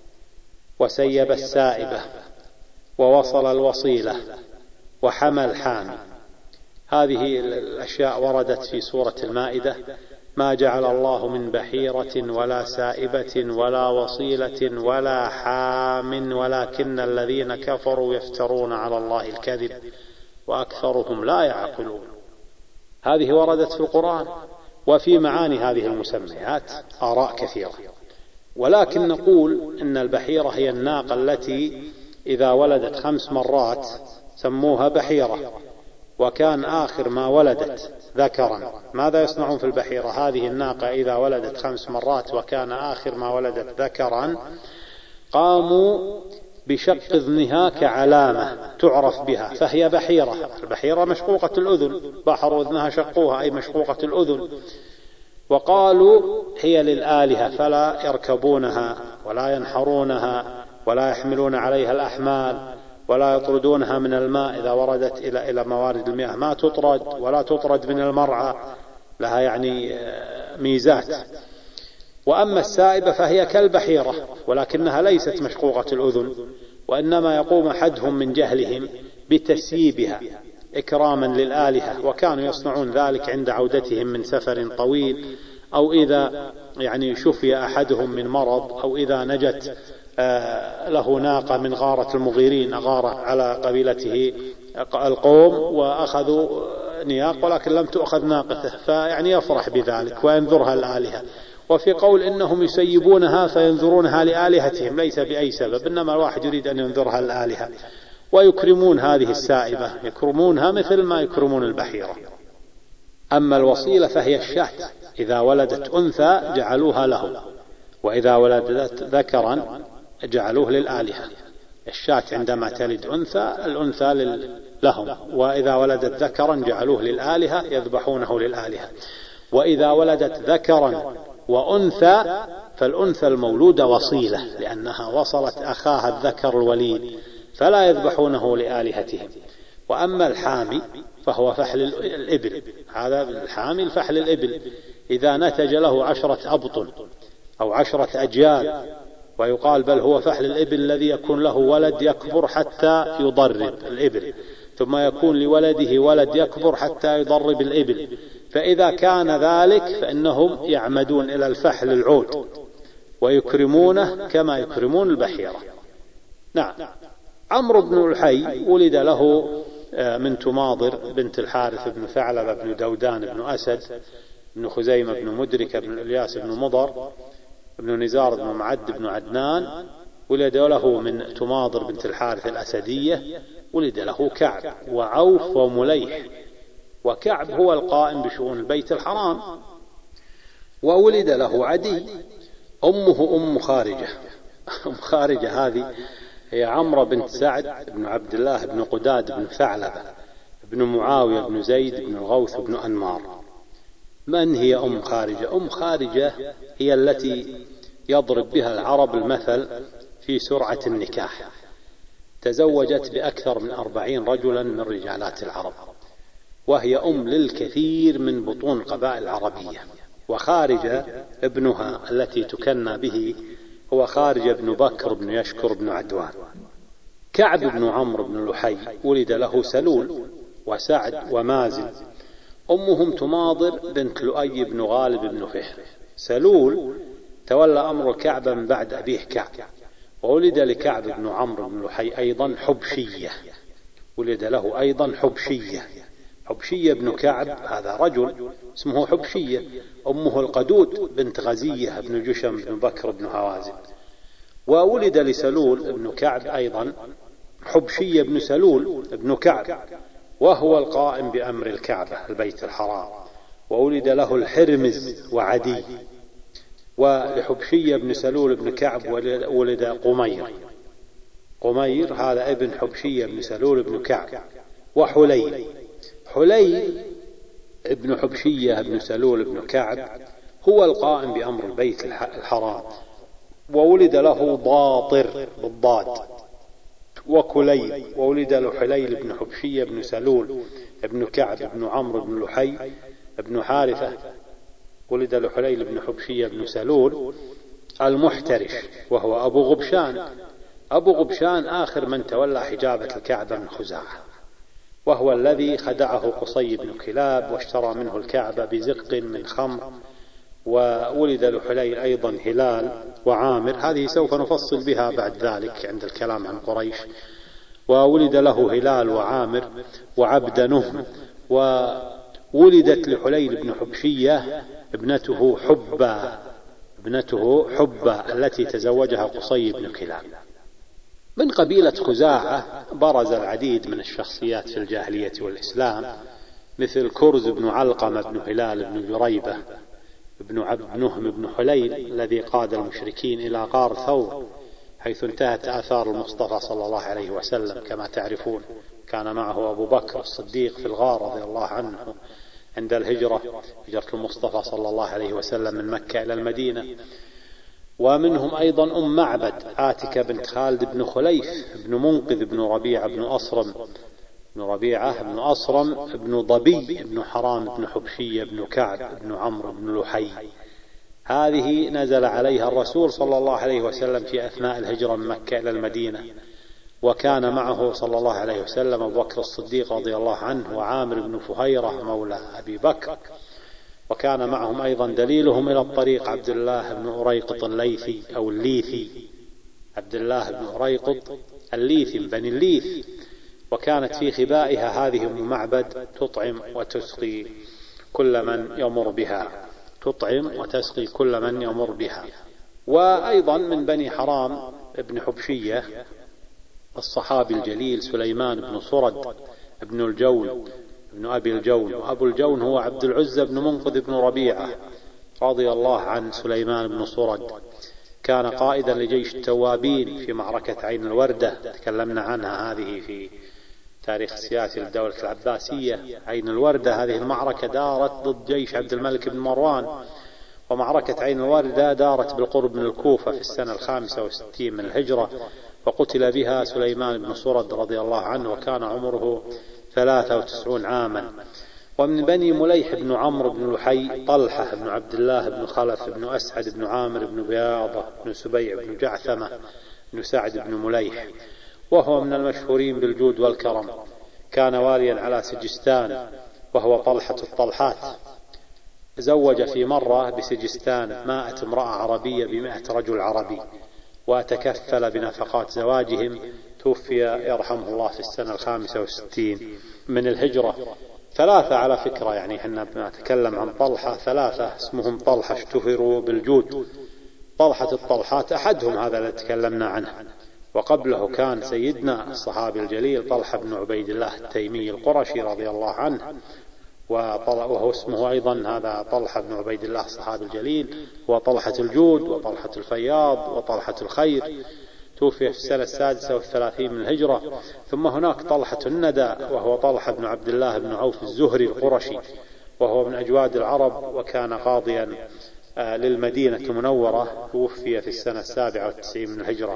وسيب السائبة ووصل الوصيلة وحمى الحامي. هذه الأشياء وردت في سورة المائدة: ما جعل الله من بحيرة ولا سائبة ولا وصيلة ولا حام ولكن الذين كفروا يفترون على الله الكذب وأكثرهم لا يعقلون. هذه وردت في القرآن. وفي معاني هذه المسميات آراء كثيرة، ولكن نقول إن البحيرة هي الناقة التي إذا ولدت خمس مرات سموها بحيرة، وكان آخر ما ولدت ذكرا. ماذا يصنعون في البحيرة؟ هذه الناقة إذا ولدت خمس مرات وكان آخر ما ولدت ذكرا قاموا بشق إذنها كعلامة تعرف بها، فهي بحيرة. البحيرة مشقوقة الأذن، بحر إذنها شقوها أي مشقوقة الأذن. وقالوا هي للآلهة فلا يركبونها ولا ينحرونها ولا يحملون عليها الأحمال ولا يطردونها من الماء إذا وردت إلى إلى موارد المياه، ما تطرد ولا تطرد من المرعى، لها يعني ميزات. وأما السائبة فهي كالبحيرة ولكنها ليست مشقوقة الأذن، وإنما يقوم أحدهم من جهلهم بتسييبها إكراما للآلهة، وكانوا يصنعون ذلك عند عودتهم من سفر طويل، أو إذا يعني شفي أحدهم من مرض، أو إذا نجت له ناقة من غارة المغيرين، أغار على قبيلته القوم وأخذوا نياق ولكن لم تؤخذ ناقته، فيعني يفرح بذلك وينذرها الآلهة. وفي قول إنهم يسيبونها فينذرونها لآلهتهم، ليس بأي سبب، إنما الواحد يريد أن ينذرها الآلهة. ويكرمون هذه السائبة، يكرمونها مثل ما يكرمون البحيرة. أما الوصيلة فهي الشاة، إذا ولدت أنثى جعلوها له، وإذا ولدت ذكرا جعلوه للآلهة. الشاة عندما تلد أنثى الأنثى لهم، وإذا ولدت ذكرا جعلوه للآلهة يذبحونه للآلهة. وإذا ولدت ذكرا وأنثى فالأنثى المولودة وصيلة لأنها وصلت أخاها الذكر الوليد فلا يذبحونه لآلهتهم. وأما الحامي فهو فحل الإبل، هذا الحامي الفحل الإبل إذا نتج له عشرة أبطن أو عشرة أجيال، ويقال بل هو فحل الإبل الذي يكون له ولد يكبر حتى يضرب الإبل، ثم يكون لولده ولد يكبر حتى يضرب الإبل. فإذا كان ذلك فإنهم يعمدون إلى الفحل العود ويكرمونه كما يكرمون البحيرة. نعم. عمرو بن لحي ولد له من تماضر بنت الحارث بن ثعلبة بن دودان بن أسد بن خزيمة بن مدركة بن إلياس بن مضر بن نزار بن معد بن عدنان. ولد له من تماضر بنت الحارث الأسدية ولد له كعب وعوف ومليح، وكعب هو القائم بشؤون البيت الحرام. وولد له عدي، أمه أم خارجة. أم خارجة هذه هي عمرو بنت سعد بن عبد الله بن قداد بن ثعلبة بن معاوية بن زيد بن الغوث بن أنمار. من هي أم خارجة؟ أم خارجة هي التي يضرب بها العرب المثل في سرعة النكاح. تزوجت بأكثر من أربعين رجلا من رجالات العرب، وهي أم للكثير من بطون القبائل العربية. وخارجة ابنها التي تكنى به هو خارجة بن بكر بن يشكر بن عدوان. كعب بن عمرو بن لحي ولد له سلول وسعد ومازن. أمهم تماضر بنت لؤي بن غالب بن فهر. سلول تولى أمر كعب من بعد أبيه كعب. وولد لكعب بن عمرو بن لحي أيضا حبشية، ولد له أيضا حبشية. حبشية بن كعب هذا رجل اسمه حبشية. أمه القدود بنت غزية بن جشم بن بكر بن هوازن. وولد لسلول بن كعب أيضا حبشية بن سلول بن كعب، وهو القائم بأمر الكعبة البيت الحرام. وولد له الحرمز وعدي. ولحبشية بن سلول بن كعب ولد قمير. قمير هذا ابن حبشية بن سلول بن كعب. وحليل. حليل ابن حبشية بن سلول بن كعب هو القائم بأمر البيت الحرام. وولد له ضاطر بالضاد وكليل. وولد له حليل بن حبشية بن سلول بن كعب بن عمرو بن لحي بن حارثة. ولد له حليل بن حبشية بن سلول المحترش، وهو أبو غبشان. أبو غبشان آخر من تولى حجابة الكعبة من خزاعة، وهو الذي خدعه قصي بن كلاب واشترى منه الكعبة بزق من خمر. وولد له حليل أيضا هلال وعامر، هذه سوف نفصل بها بعد ذلك عند الكلام عن قريش. وولد له هلال وعامر وعبد نهم. وولدت لحليل بن حبشية ابنته حبة ابنته حبة التي تزوجها قصي بن كلاب. من قبيلة خزاعة برز العديد من الشخصيات في الجاهلية والإسلام، مثل كرز بن علقمة بن هلال بن جريبة بن عبد نهم بن حليل الذي قاد المشركين إلى غار ثور، حيث انتهت آثار المصطفى صلى الله عليه وسلم. كما تعرفون كان معه أبو بكر الصديق في الغار رضي الله عنه عند الهجرة، هجرة المصطفى صلى الله عليه وسلم من مكة إلى المدينة. ومنهم أيضا أم معبد عاتكة بنت خالد بن خليف بن منقذ بن ربيعة بن أصرم بن ربيعة بن أصرم بن ضبي بن حرام بن حبشية بن كعب بن عمرو بن لحي. هذه نزل عليها الرسول صلى الله عليه وسلم في أثناء الهجرة من مكة إلى المدينة، وكان معه صلى الله عليه وسلم أبو بكر الصديق رضي الله عنه وعامر بن فهيرة مولى أبي بكر. وكان معهم أيضا دليلهم إلى الطريق عبد الله بن أريقط الليثي أو الليثي، عبد الله بن أريقط الليثي بني الليث. وكانت في خبائها هذه أم معبد تطعم وتسقي كل من يمر بها تطعم وتسقي كل من يمر بها. وأيضا من بني حرام ابن حبشية الصحابي الجليل سليمان بن صرد ابن الجون ابن أبي الجون. وأبو الجون هو عبد العزة بن منقذ بن ربيعة رضي الله عن سليمان بن صرد. كان قائدا لجيش التوابين في معركة عين الوردة، تكلمنا عنها هذه في تاريخ السياسي للدولة العباسية. عين الوردة هذه المعركة دارت ضد جيش عبد الملك بن مروان، ومعركة عين الواردة دارت بالقرب من الكوفة في السنة الخامسة والستين من الهجرة، وقتل بها سليمان بن سرد رضي الله عنه وكان عمره ثلاثة وتسعون عاما. ومن بني مليح بن عمرو بن لحي طلحة بن عبد الله بن خلف بن أسعد بن عامر بن بياضة بن سبيع بن جعثمة بن سعد بن مليح، وهو من المشهورين بالجود والكرم. كان واليا على سجستان وهو طلحة الطلحات. زوج في مرة بسجستان مائة امرأة عربية بمائة رجل عربي، وتكفل بنفقات زواجهم. توفي يرحمه الله في السنة الخامسة والستين من الهجرة. ثلاثة على فكرة، يعني حنا بنتكلم عن طلحة ثلاثة اسمهم طلحة اشتهروا بالجود. طلحة الطلحات أحدهم هذا الذي تكلمنا عنه، وقبله كان سيدنا الصحابي الجليل طلحة بن عبيد الله التيمي القرشي رضي الله عنه، وهو اسمه أيضا هذا طلحة بن عبيد الله الصحابي الجليل، وطلحة الجود وطلحة الفياض وطلحة الخير. توفي في السنة السادسة والثلاثين من الهجرة. ثم هناك طلحة الندى وهو طلحة بن عبد الله بن عوف الزهري القرشي، وهو من أجواد العرب وكان قاضيا للمدينة المنورة. توفي في السنة السابعة والتسعين من الهجرة.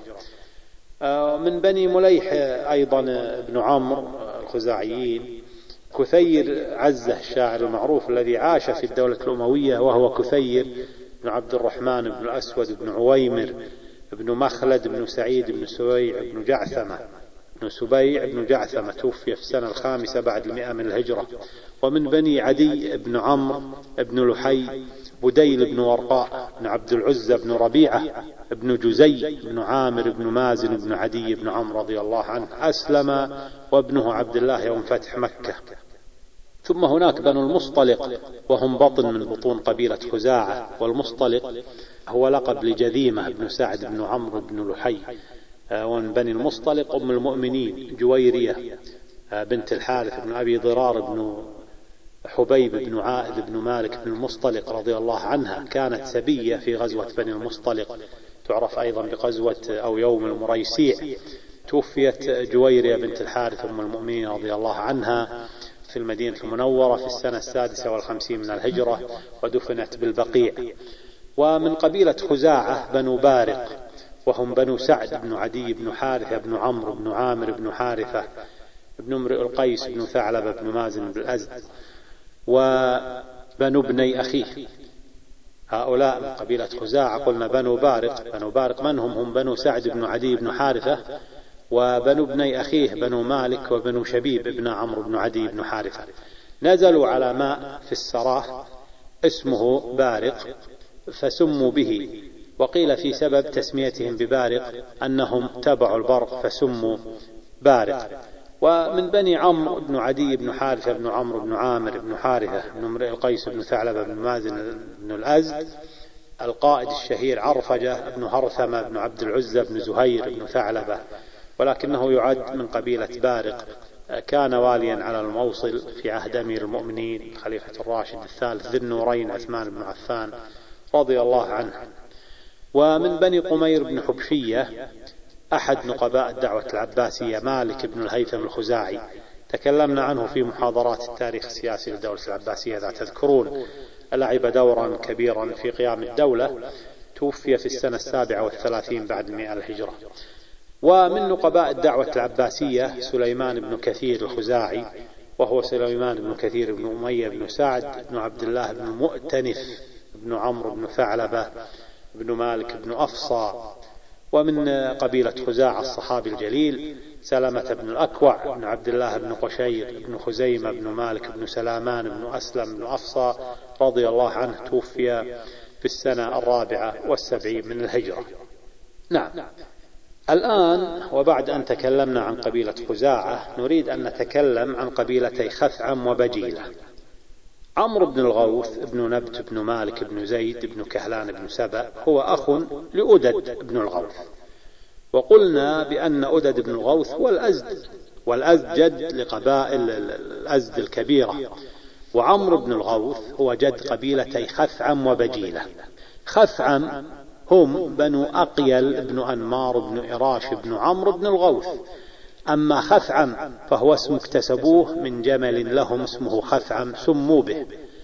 من بني مليح أيضا ابن عمرو الخزاعيين كثير عزة الشاعر المعروف الذي عاش في الدولة الأموية، وهو كثير بن عبد الرحمن بن الأسود بن عويمر بن مخلد بن سعيد بن سبيع بن جعثمة بن سبيع بن جعثمة. توفي في السنة الخامسة بعد المئة من الهجرة. ومن بني عدي بن عمرو بن لحي بديل بن ورقاء بن عبد العزى بن ربيعة بن جزي بن عامر بن مازن بن عدي بن عمرو رضي الله عنه أسلم، وابنه عبد الله يوم فتح مكة. ثم هناك بنو المصطلق وهم بطن من بطون قبيلة خزاعة. والمصطلق هو لقب لجذيمة بن سعد بن عمرو بن لحي. ومن بني المصطلق أم المؤمنين جويرية بنت الحارث بن أبي ضرار بن حبيب بن عائد بن مالك بن المصطلق رضي الله عنها، كانت سبية في غزوة بني المصطلق، تعرف أيضا بغزوة أو يوم المريسيع. توفيت جويرية بنت الحارث أم المؤمنين رضي الله عنها في المدينة المنورة في السنة السادسة والخمسين من الهجرة، ودفنت بالبقيع. ومن قبيلة خزاعة بنو بارق وهم بنو سعد بن عدي بن حارثة بن عمرو بن عامر بن حارثة بن امرئ القيس بن ثعلبة بن مازن بن الأزد، وبنو ابني أخيه. هؤلاء من قبيلة خزاعة. قلنا بنو بارق. بنو بارق من هم؟ هم بنو سعد بن عدي بن حارثة، وبنو ابني أخيه بنو مالك وبنو شبيب ابن عمرو بن عدي بن حارثة. نزلوا على ماء في السراء اسمه بارق فسموا به. وقيل في سبب تسميتهم ببارق أنهم تبعوا البرق فسموا بارق. ومن بني عمرو بن عدي بن حارثة بن عمرو بن عامر بن حارثة بن امرئ القيس بن ثعلبة بن مازن بن الأزد القائد الشهير عرفجة بن هرثمة بن عبد العزى بن زهير بن ثعلبة، ولكنه يعد من قبيلة بارق. كان واليا على الموصل في عهد أمير المؤمنين خليفة الراشد الثالث ذي النورين عثمان بن عفان رضي الله عنه. ومن بني قمير بن حبشية أحد نقباء الدعوة العباسية مالك بن الهيثم الخزاعي، تكلمنا عنه في محاضرات التاريخ السياسي للدولة العباسية إذا تذكرون. لعب دورا كبيرا في قيام الدولة. توفي في السنة السابعة والثلاثين بعد المئة الهجرة. ومن نقباء الدعوة العباسية سليمان بن كثير الخزاعي، وهو سليمان بن كثير بن أمية بن سعد بن عبد الله بن مؤتنف بن عمرو بن ثعلبة بن مالك بن أفصى. ومن قبيلة خزاعة الصحابي الجليل سلمة بن الأكوع بن عبد الله بن قشير بن خزيمة بن مالك بن سلامان بن أسلم بن أفصى رضي الله عنه. توفي في السنة الرابعة والسبعين من الهجرة. نعم. الآن وبعد أن تكلمنا عن قبيلة خزاعة نريد أن نتكلم عن قبيلتي خثعم وبجيلة. عمرو بن الغوث بن نبت بن مالك بن زيد بن كهلان بن سبأ هو أخ لأدد بن الغوث. وقلنا بأن أدد بن الغوث هو الأزد، والأزد جد لقبائل الأزد الكبيرة. وعمرو بن الغوث هو جد قبيلتي خثعم وبجيلة. خثعم هم بنو أقيل بن أنمار بن إراش بن عمرو بن الغوث. أما خثعم فهو اسم اكتسبوه من جمل لهم اسمه خثعم سموا به.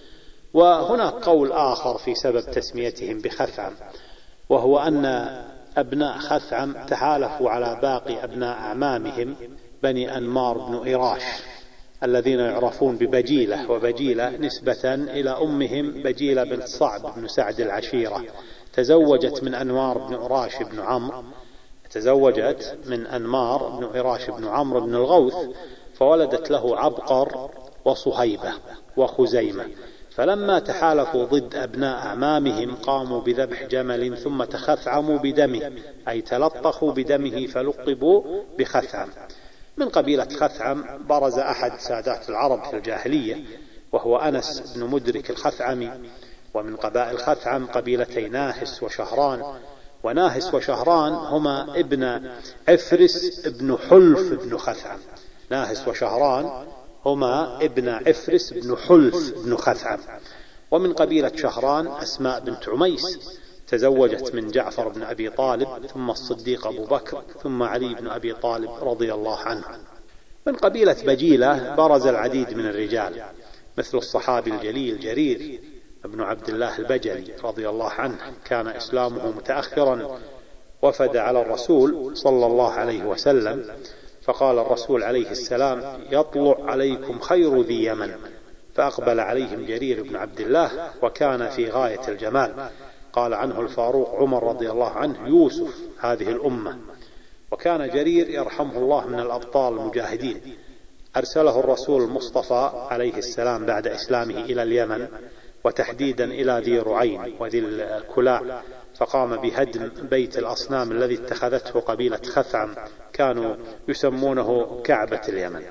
وهناك قول آخر في سبب تسميتهم بخثعم، وهو أن أبناء خثعم تحالفوا على باقي أبناء أعمامهم بني أنمار بن إراش الذين يعرفون ببجيلة، وبجيلة نسبة إلى أمهم بجيلة بنت صعب بن سعد العشيرة، تزوجت من أنمار بن إراش بن عمرو تزوجت من أنمار بن إراش بن عمرو بن الغوث، فولدت له عبقر وصهيبة وخزيمة. فلما تحالفوا ضد أبناء أعمامهم قاموا بذبح جمل ثم تخثعموا بدمه، أي تلطخوا بدمه فلقبوا بخثعم. من قبيلة خثعم برز أحد سادات العرب في الجاهلية وهو أنس بن مدرك الخثعمي. ومن قبائل خثعم قبيلتي ناهس وشهران، وناهس وشهران هما ابن عفرس ابن حلف ابن خثعم. ناهس وشهران هما ابن عفرس بن حلف بن خثعم. ومن قبيلة شهران أسماء بنت عميس تزوجت من جعفر بن أبي طالب ثم الصديق أبو بكر ثم علي بن أبي طالب رضي الله عنه. من قبيلة بجيلة برز العديد من الرجال مثل الصحابي الجليل جرير ابن عبد الله البجلي رضي الله عنه، كان إسلامه متأخرا، وفد على الرسول صلى الله عليه وسلم، فقال الرسول عليه السلام: يطلع عليكم خير ذي يمن، فأقبل عليهم جرير بن عبد الله وكان في غاية الجمال. قال عنه الفاروق عمر رضي الله عنه: يوسف هذه الأمة. وكان جرير يرحمه الله من الأبطال المجاهدين، أرسله الرسول المصطفى عليه السلام بعد إسلامه إلى اليمن، وتحديدا إلى ذي رعين وذي الكلاع، فقام بهدم بيت الأصنام الذي اتخذته قبيلة خثعم، كانوا يسمونه كعبة اليمن.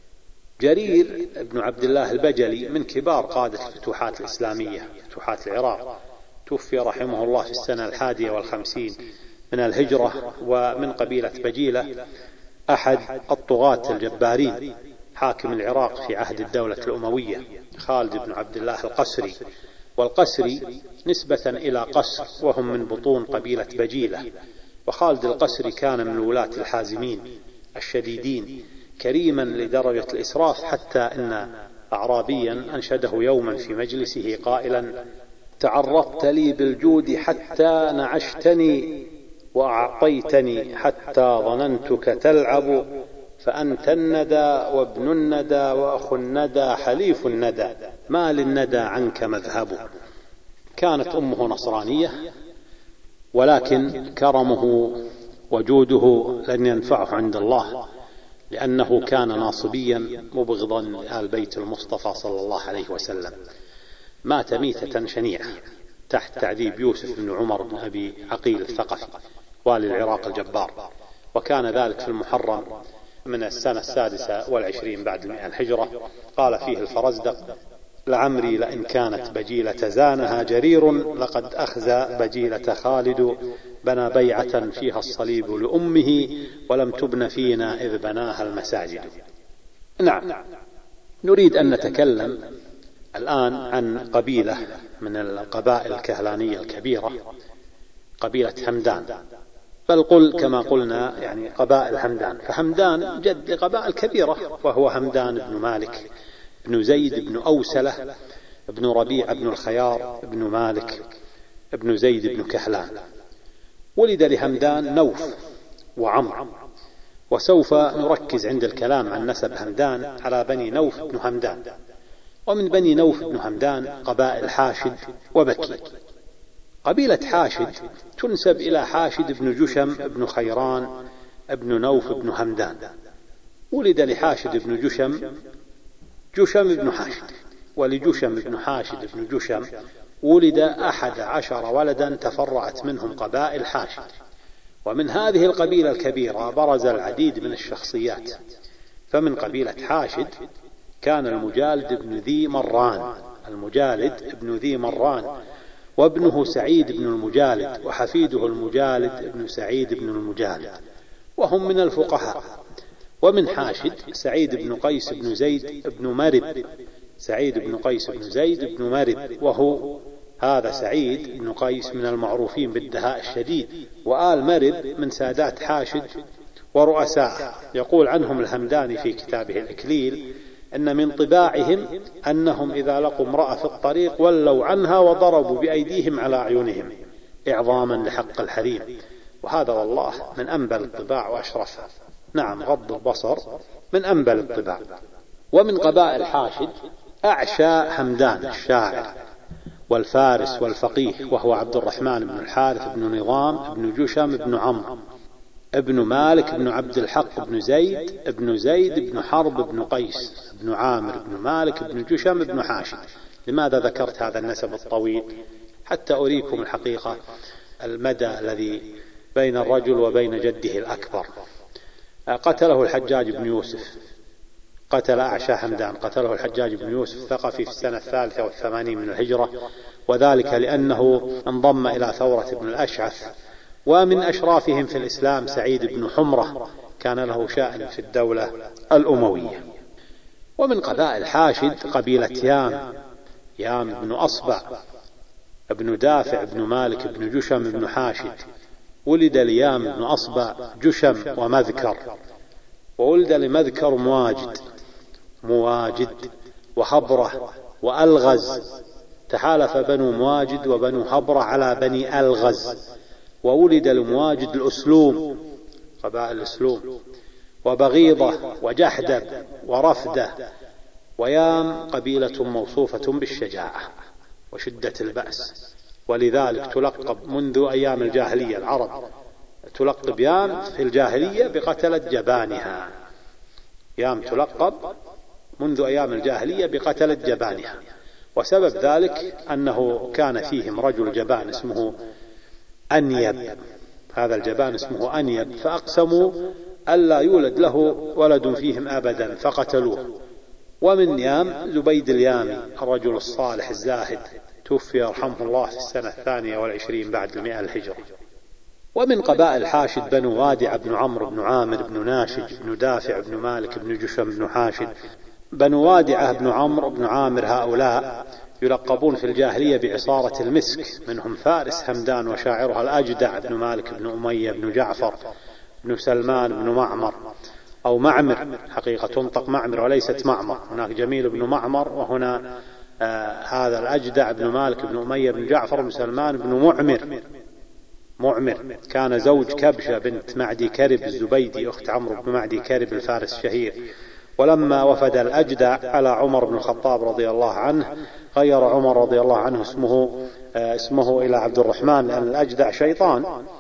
جرير بن عبد الله البجلي من كبار قادة الفتوحات الإسلامية، فتوحات العراق، توفي رحمه الله في السنة الحادية والخمسين من الهجرة. ومن قبيلة بجيلة أحد الطغاة الجبارين حاكم العراق في عهد الدولة الأموية خالد بن عبد الله القسري. والقسري نسبة إلى قسر، وهم من بطون قبيلة بجيلة. وخالد القسري كان من ولاة الحازمين الشديدين، كريما لدرجة الإسراف، حتى إن أعرابيا أنشده يوما في مجلسه قائلا: تعرضت لي بالجود حتى نعشتني، وأعطيتني حتى ظننتك تلعب، فأنت الندى وابن الندى وأخو الندى حليف الندى، ما للندى عنك مذهب. كانت أمه نصرانية، ولكن كرمه وجوده لن ينفعه عند الله، لأنه كان ناصبيا مبغضا لآل بيت المصطفى صلى الله عليه وسلم. مات ميتة شنيعة تحت تعذيب يوسف بن عمر بن أبي عقيل الثقفي والي العراق الجبار، وكان ذلك في المحرم من السنة السادسة والعشرين بعد المئة الهجرة. قال فيه الفرزدق: لعمري لئن كانت بجيلة زانها جرير، لقد أخزى بجيلة خالد، بنى بيعة فيها الصليب لأمه، ولم تبن فينا إذ بناها المساجد. نعم، نريد أن نتكلم الآن عن قبيلة من القبائل الكهلانية الكبيرة، قبيلة همدان، بل قل كما قلنا يعني قبائل همدان، فهمدان جد لقبائل كبيرة، وهو همدان بن مالك بن زيد بن أوسلة بن ربيع بن الخيار بن مالك بن زيد بن كهلان. ولد لهمدان نوف وعمر، وسوف نركز عند الكلام عن نسب همدان على بني نوف بن همدان. ومن بني نوف بن همدان قبائل حاشد وبكي. قبيلة حاشد تنسب إلى حاشد بن جشم بن خيران بن نوف بن همدان. ولد لحاشد بن جشم جشم بن حاشد، ولجشم بن حاشد بن جشم ولد أحد عشر ولدا تفرعت منهم قبائل حاشد. ومن هذه القبيلة الكبيرة برز العديد من الشخصيات. فمن قبيلة حاشد كان المجالد بن ذي مران، المجالد بن ذي مران، وابنه سعيد بن المجالد، وحفيده المجالد بن سعيد بن المجالد، وهم من الفقهاء. ومن حاشد سعيد بن قيس بن زيد بن مرب، سعيد بن قيس بن زيد بن مرب، وهو هذا سعيد بن قيس من المعروفين بالدهاء الشديد. وآل مرب من سادات حاشد ورؤساء، يقول عنهم الهمداني في كتابه الإكليل: أن من طباعهم أنهم إذا لقوا امرأة في الطريق ولوا عنها وضربوا بأيديهم على أعينهم إعظاما لحق الحريم، وهذا والله من أنبل الطباع وأشرفها. نعم، غض البصر من أنبل الطباع. ومن قبائل حاشد أعشى حمدان الشاعر والفارس والفقيه، وهو عبد الرحمن بن الحارث بن نظام بن جشم بن عمرو ابن مالك بن عبد الحق بن زيد ابن زيد بن حرب بن قيس بن عامر بن مالك بن جشم بن حاشد. لماذا ذكرت هذا النسب الطويل؟ حتى أريكم الحقيقة المدى الذي بين الرجل وبين جده الأكبر. قتله الحجاج بن يوسف، قتل أعشى حمدان قتله الحجاج بن يوسف الثقفي في السنة الثالثة والثمانين من الهجرة، وذلك لأنه انضم إلى ثورة ابن الأشعث. ومن أشرافهم في الإسلام سعيد بن حمرة، كان له شأن في الدولة الأموية. ومن قبائل حاشد قبيلة يام، يام بن أصبع ابن دافع بن مالك بن جشم بن حاشد. ولد ليام بن أصبع جشم ومذكر، وولد لمذكر مواجد مواجد وهبرة وألغز. تحالف بنو مواجد وبنو هبرة على بني ألغز. وولد لمواجد الأسلوم، قبائل الأسلوم، وبغيضة وجحدب ورفدة. ويام قبيلة موصوفة بالشجاعة وشدة البأس، ولذلك تلقب منذ أيام الجاهلية العرب تلقب يام في الجاهلية بقتلة جبانها. يام تلقب منذ أيام الجاهلية بقتلة جبانها، وسبب ذلك أنه كان فيهم رجل جبان اسمه أنيب، هذا الجبان اسمه أنيب، فأقسموا ألا يولد له ولد فيهم أبدا فقتلوه. ومن يام زبيد اليامي الرجل الصالح الزاهد، توفي رحمه الله في السنة الثانية والعشرين بعد المئة الهجرة. ومن قبائل حاشد بنو وادع بن عمرو بن عامر بن ناشج بن دافع بن مالك بن جشم بن حاشد. بنو وادعة بن عمرو بن عامر هؤلاء يلقبون في الجاهلية بعصارة المسك، منهم فارس همدان وشاعرها الأجدع بن مالك بن أمية بن جعفر بن سلمان بن معمر أو معمر، حقيقة تنطق معمر وليست معمر، هناك جميل بن معمر، وهنا آه هذا الأجدع بن مالك بن أمية بن جعفر بن سلمان بن معمر. معمر كان زوج كبشة بنت معدي كرب الزبيدي أخت عمرو بن معدي كرب الفارس الشهير. ولما وفد الأجدع على عمر بن الخطاب رضي الله عنه غير عمر رضي الله عنه اسمه آه اسمه إلى عبد الرحمن، لأن الأجدع شيطان.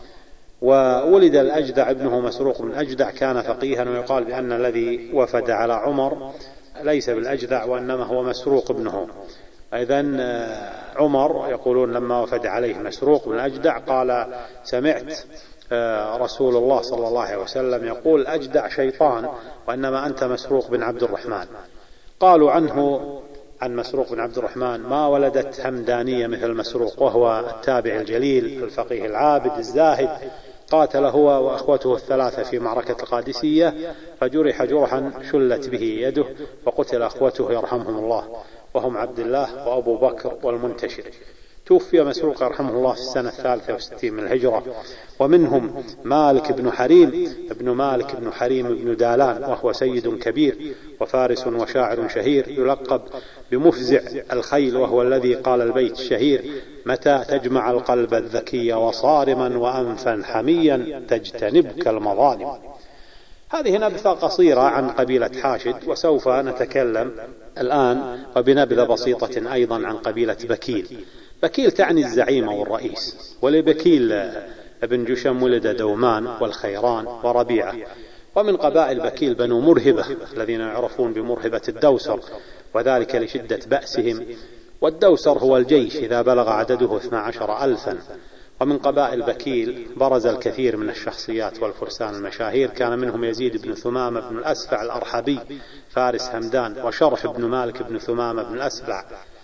وولد الأجدع ابنه مسروق بن الأجدع، كان فقيها، ويقال بأن الذي وفد على عمر ليس بالأجدع وإنما هو مسروق ابنه. إذن عمر يقولون لما وفد عليه مسروق بن الأجدع قال سمعت رسول الله صلى الله عليه وسلم يقول الأجدع شيطان وإنما أنت مسروق بن عبد الرحمن. قالوا عنه عن مسروق بن عبد الرحمن ما ولدت همدانية مثل مسروق، وهو التابع الجليل الفقيه العابد الزاهد. قاتل هو وأخوته الثلاثة في معركة القادسية، فجرح جرحا شلت به يده، وقتل أخوته يرحمهم الله، وهم عبد الله وأبو بكر والمنتشر. توفي مسروق رحمه الله في السنة الثالثة والستين من الهجرة. ومنهم مالك بن حريم ابن مالك بن حريم بن دالان، وهو سيد كبير وفارس وشاعر شهير، يلقب بمفزع الخيل، وهو الذي قال البيت الشهير متى تجمع القلب الذكي وصارما وأنفا حميا تجتنبك المظالم. هذه نبذة قصيرة عن قبيلة حاشد، وسوف نتكلم الآن وبنبذة بسيطة أيضا عن قبيلة بكيل. بكيل تعني الزعيم والرئيس، ولبكيل ابن جشم ولد دومان والخيران وربيعة. ومن قبائل بكيل بنو مرهبة الذين يعرفون بمرهبة الدوسر، وذلك لشدة بأسهم، والدوسر هو الجيش إذا بلغ عدده اثنا عشر ألفا. ومن قبائل بكيل برز الكثير من الشخصيات والفرسان المشاهير، كان منهم يزيد بن ثمامة بن الأسفع الأرحبي فارس همدان، وشرح بن مالك بن ثمامة بن الأسفع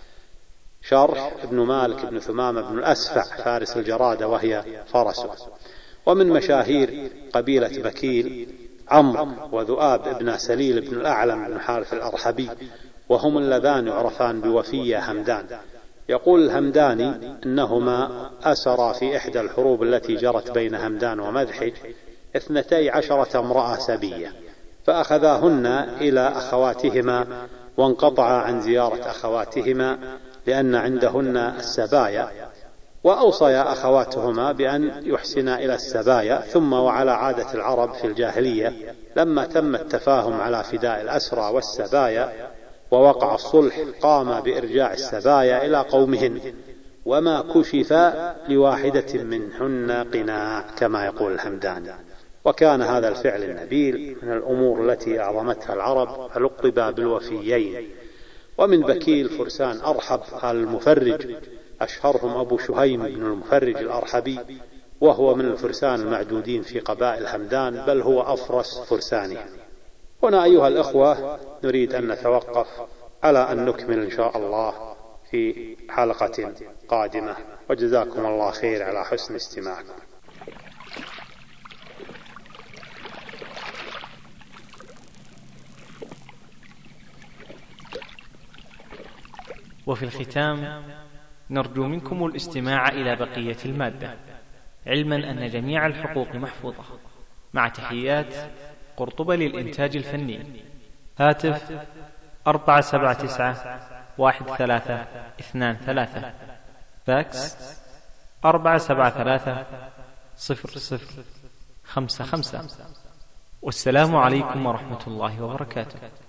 شرح بن مالك بن ثمامة بن الأسفع فارس الجرادة وهي فرسه. ومن مشاهير قبيلة بكيل عمرو وذؤاب بن سليل بن الأعلم بن حارث الأرحبي، وهم اللذان يعرفان بوفية همدان. يقول الهمداني إنهما أسرا في إحدى الحروب التي جرت بين همدان ومذحج اثنتي عشرة امرأة سبية، فأخذاهن إلى أخواتهما وانقطع عن زيارة أخواتهما لأن عندهن السبايا، وأوصيا أخواتهما بأن يحسنا إلى السبايا. ثم وعلى عادة العرب في الجاهلية لما تم التفاهم على فداء الأسرى والسبايا ووقع الصلح قام بإرجاع السبايا إلى قومهن، وما كشف لواحدة منهن قناع كما يقول الهمداني. وكان هذا الفعل النبيل من الأمور التي أعظمتها العرب، فلقبا بالوفيين. ومن بكيل فرسان أرحب المفرج، أشهرهم أبو شهيم بن المفرج الأرحبي، وهو من الفرسان المعدودين في قبائل همدان، بل هو أفرس فرسانهم. هنا أيها الأخوة نريد أن نتوقف على أن نكمل إن شاء الله في حلقة قادمة، وجزاكم الله خير على حسن استماعكم. وفي الختام نرجو منكم الاستماع إلى بقية المادة، علما أن جميع الحقوق محفوظة، مع تحيات قرطبة للإنتاج الفني. هاتف أربعة سبعة تسعة واحد ثلاثة اثنان ثلاثة، فاكس أربعة سبعة ثلاثة صفر صفر خمسة خمسة. والسلام عليكم ورحمة الله وبركاته.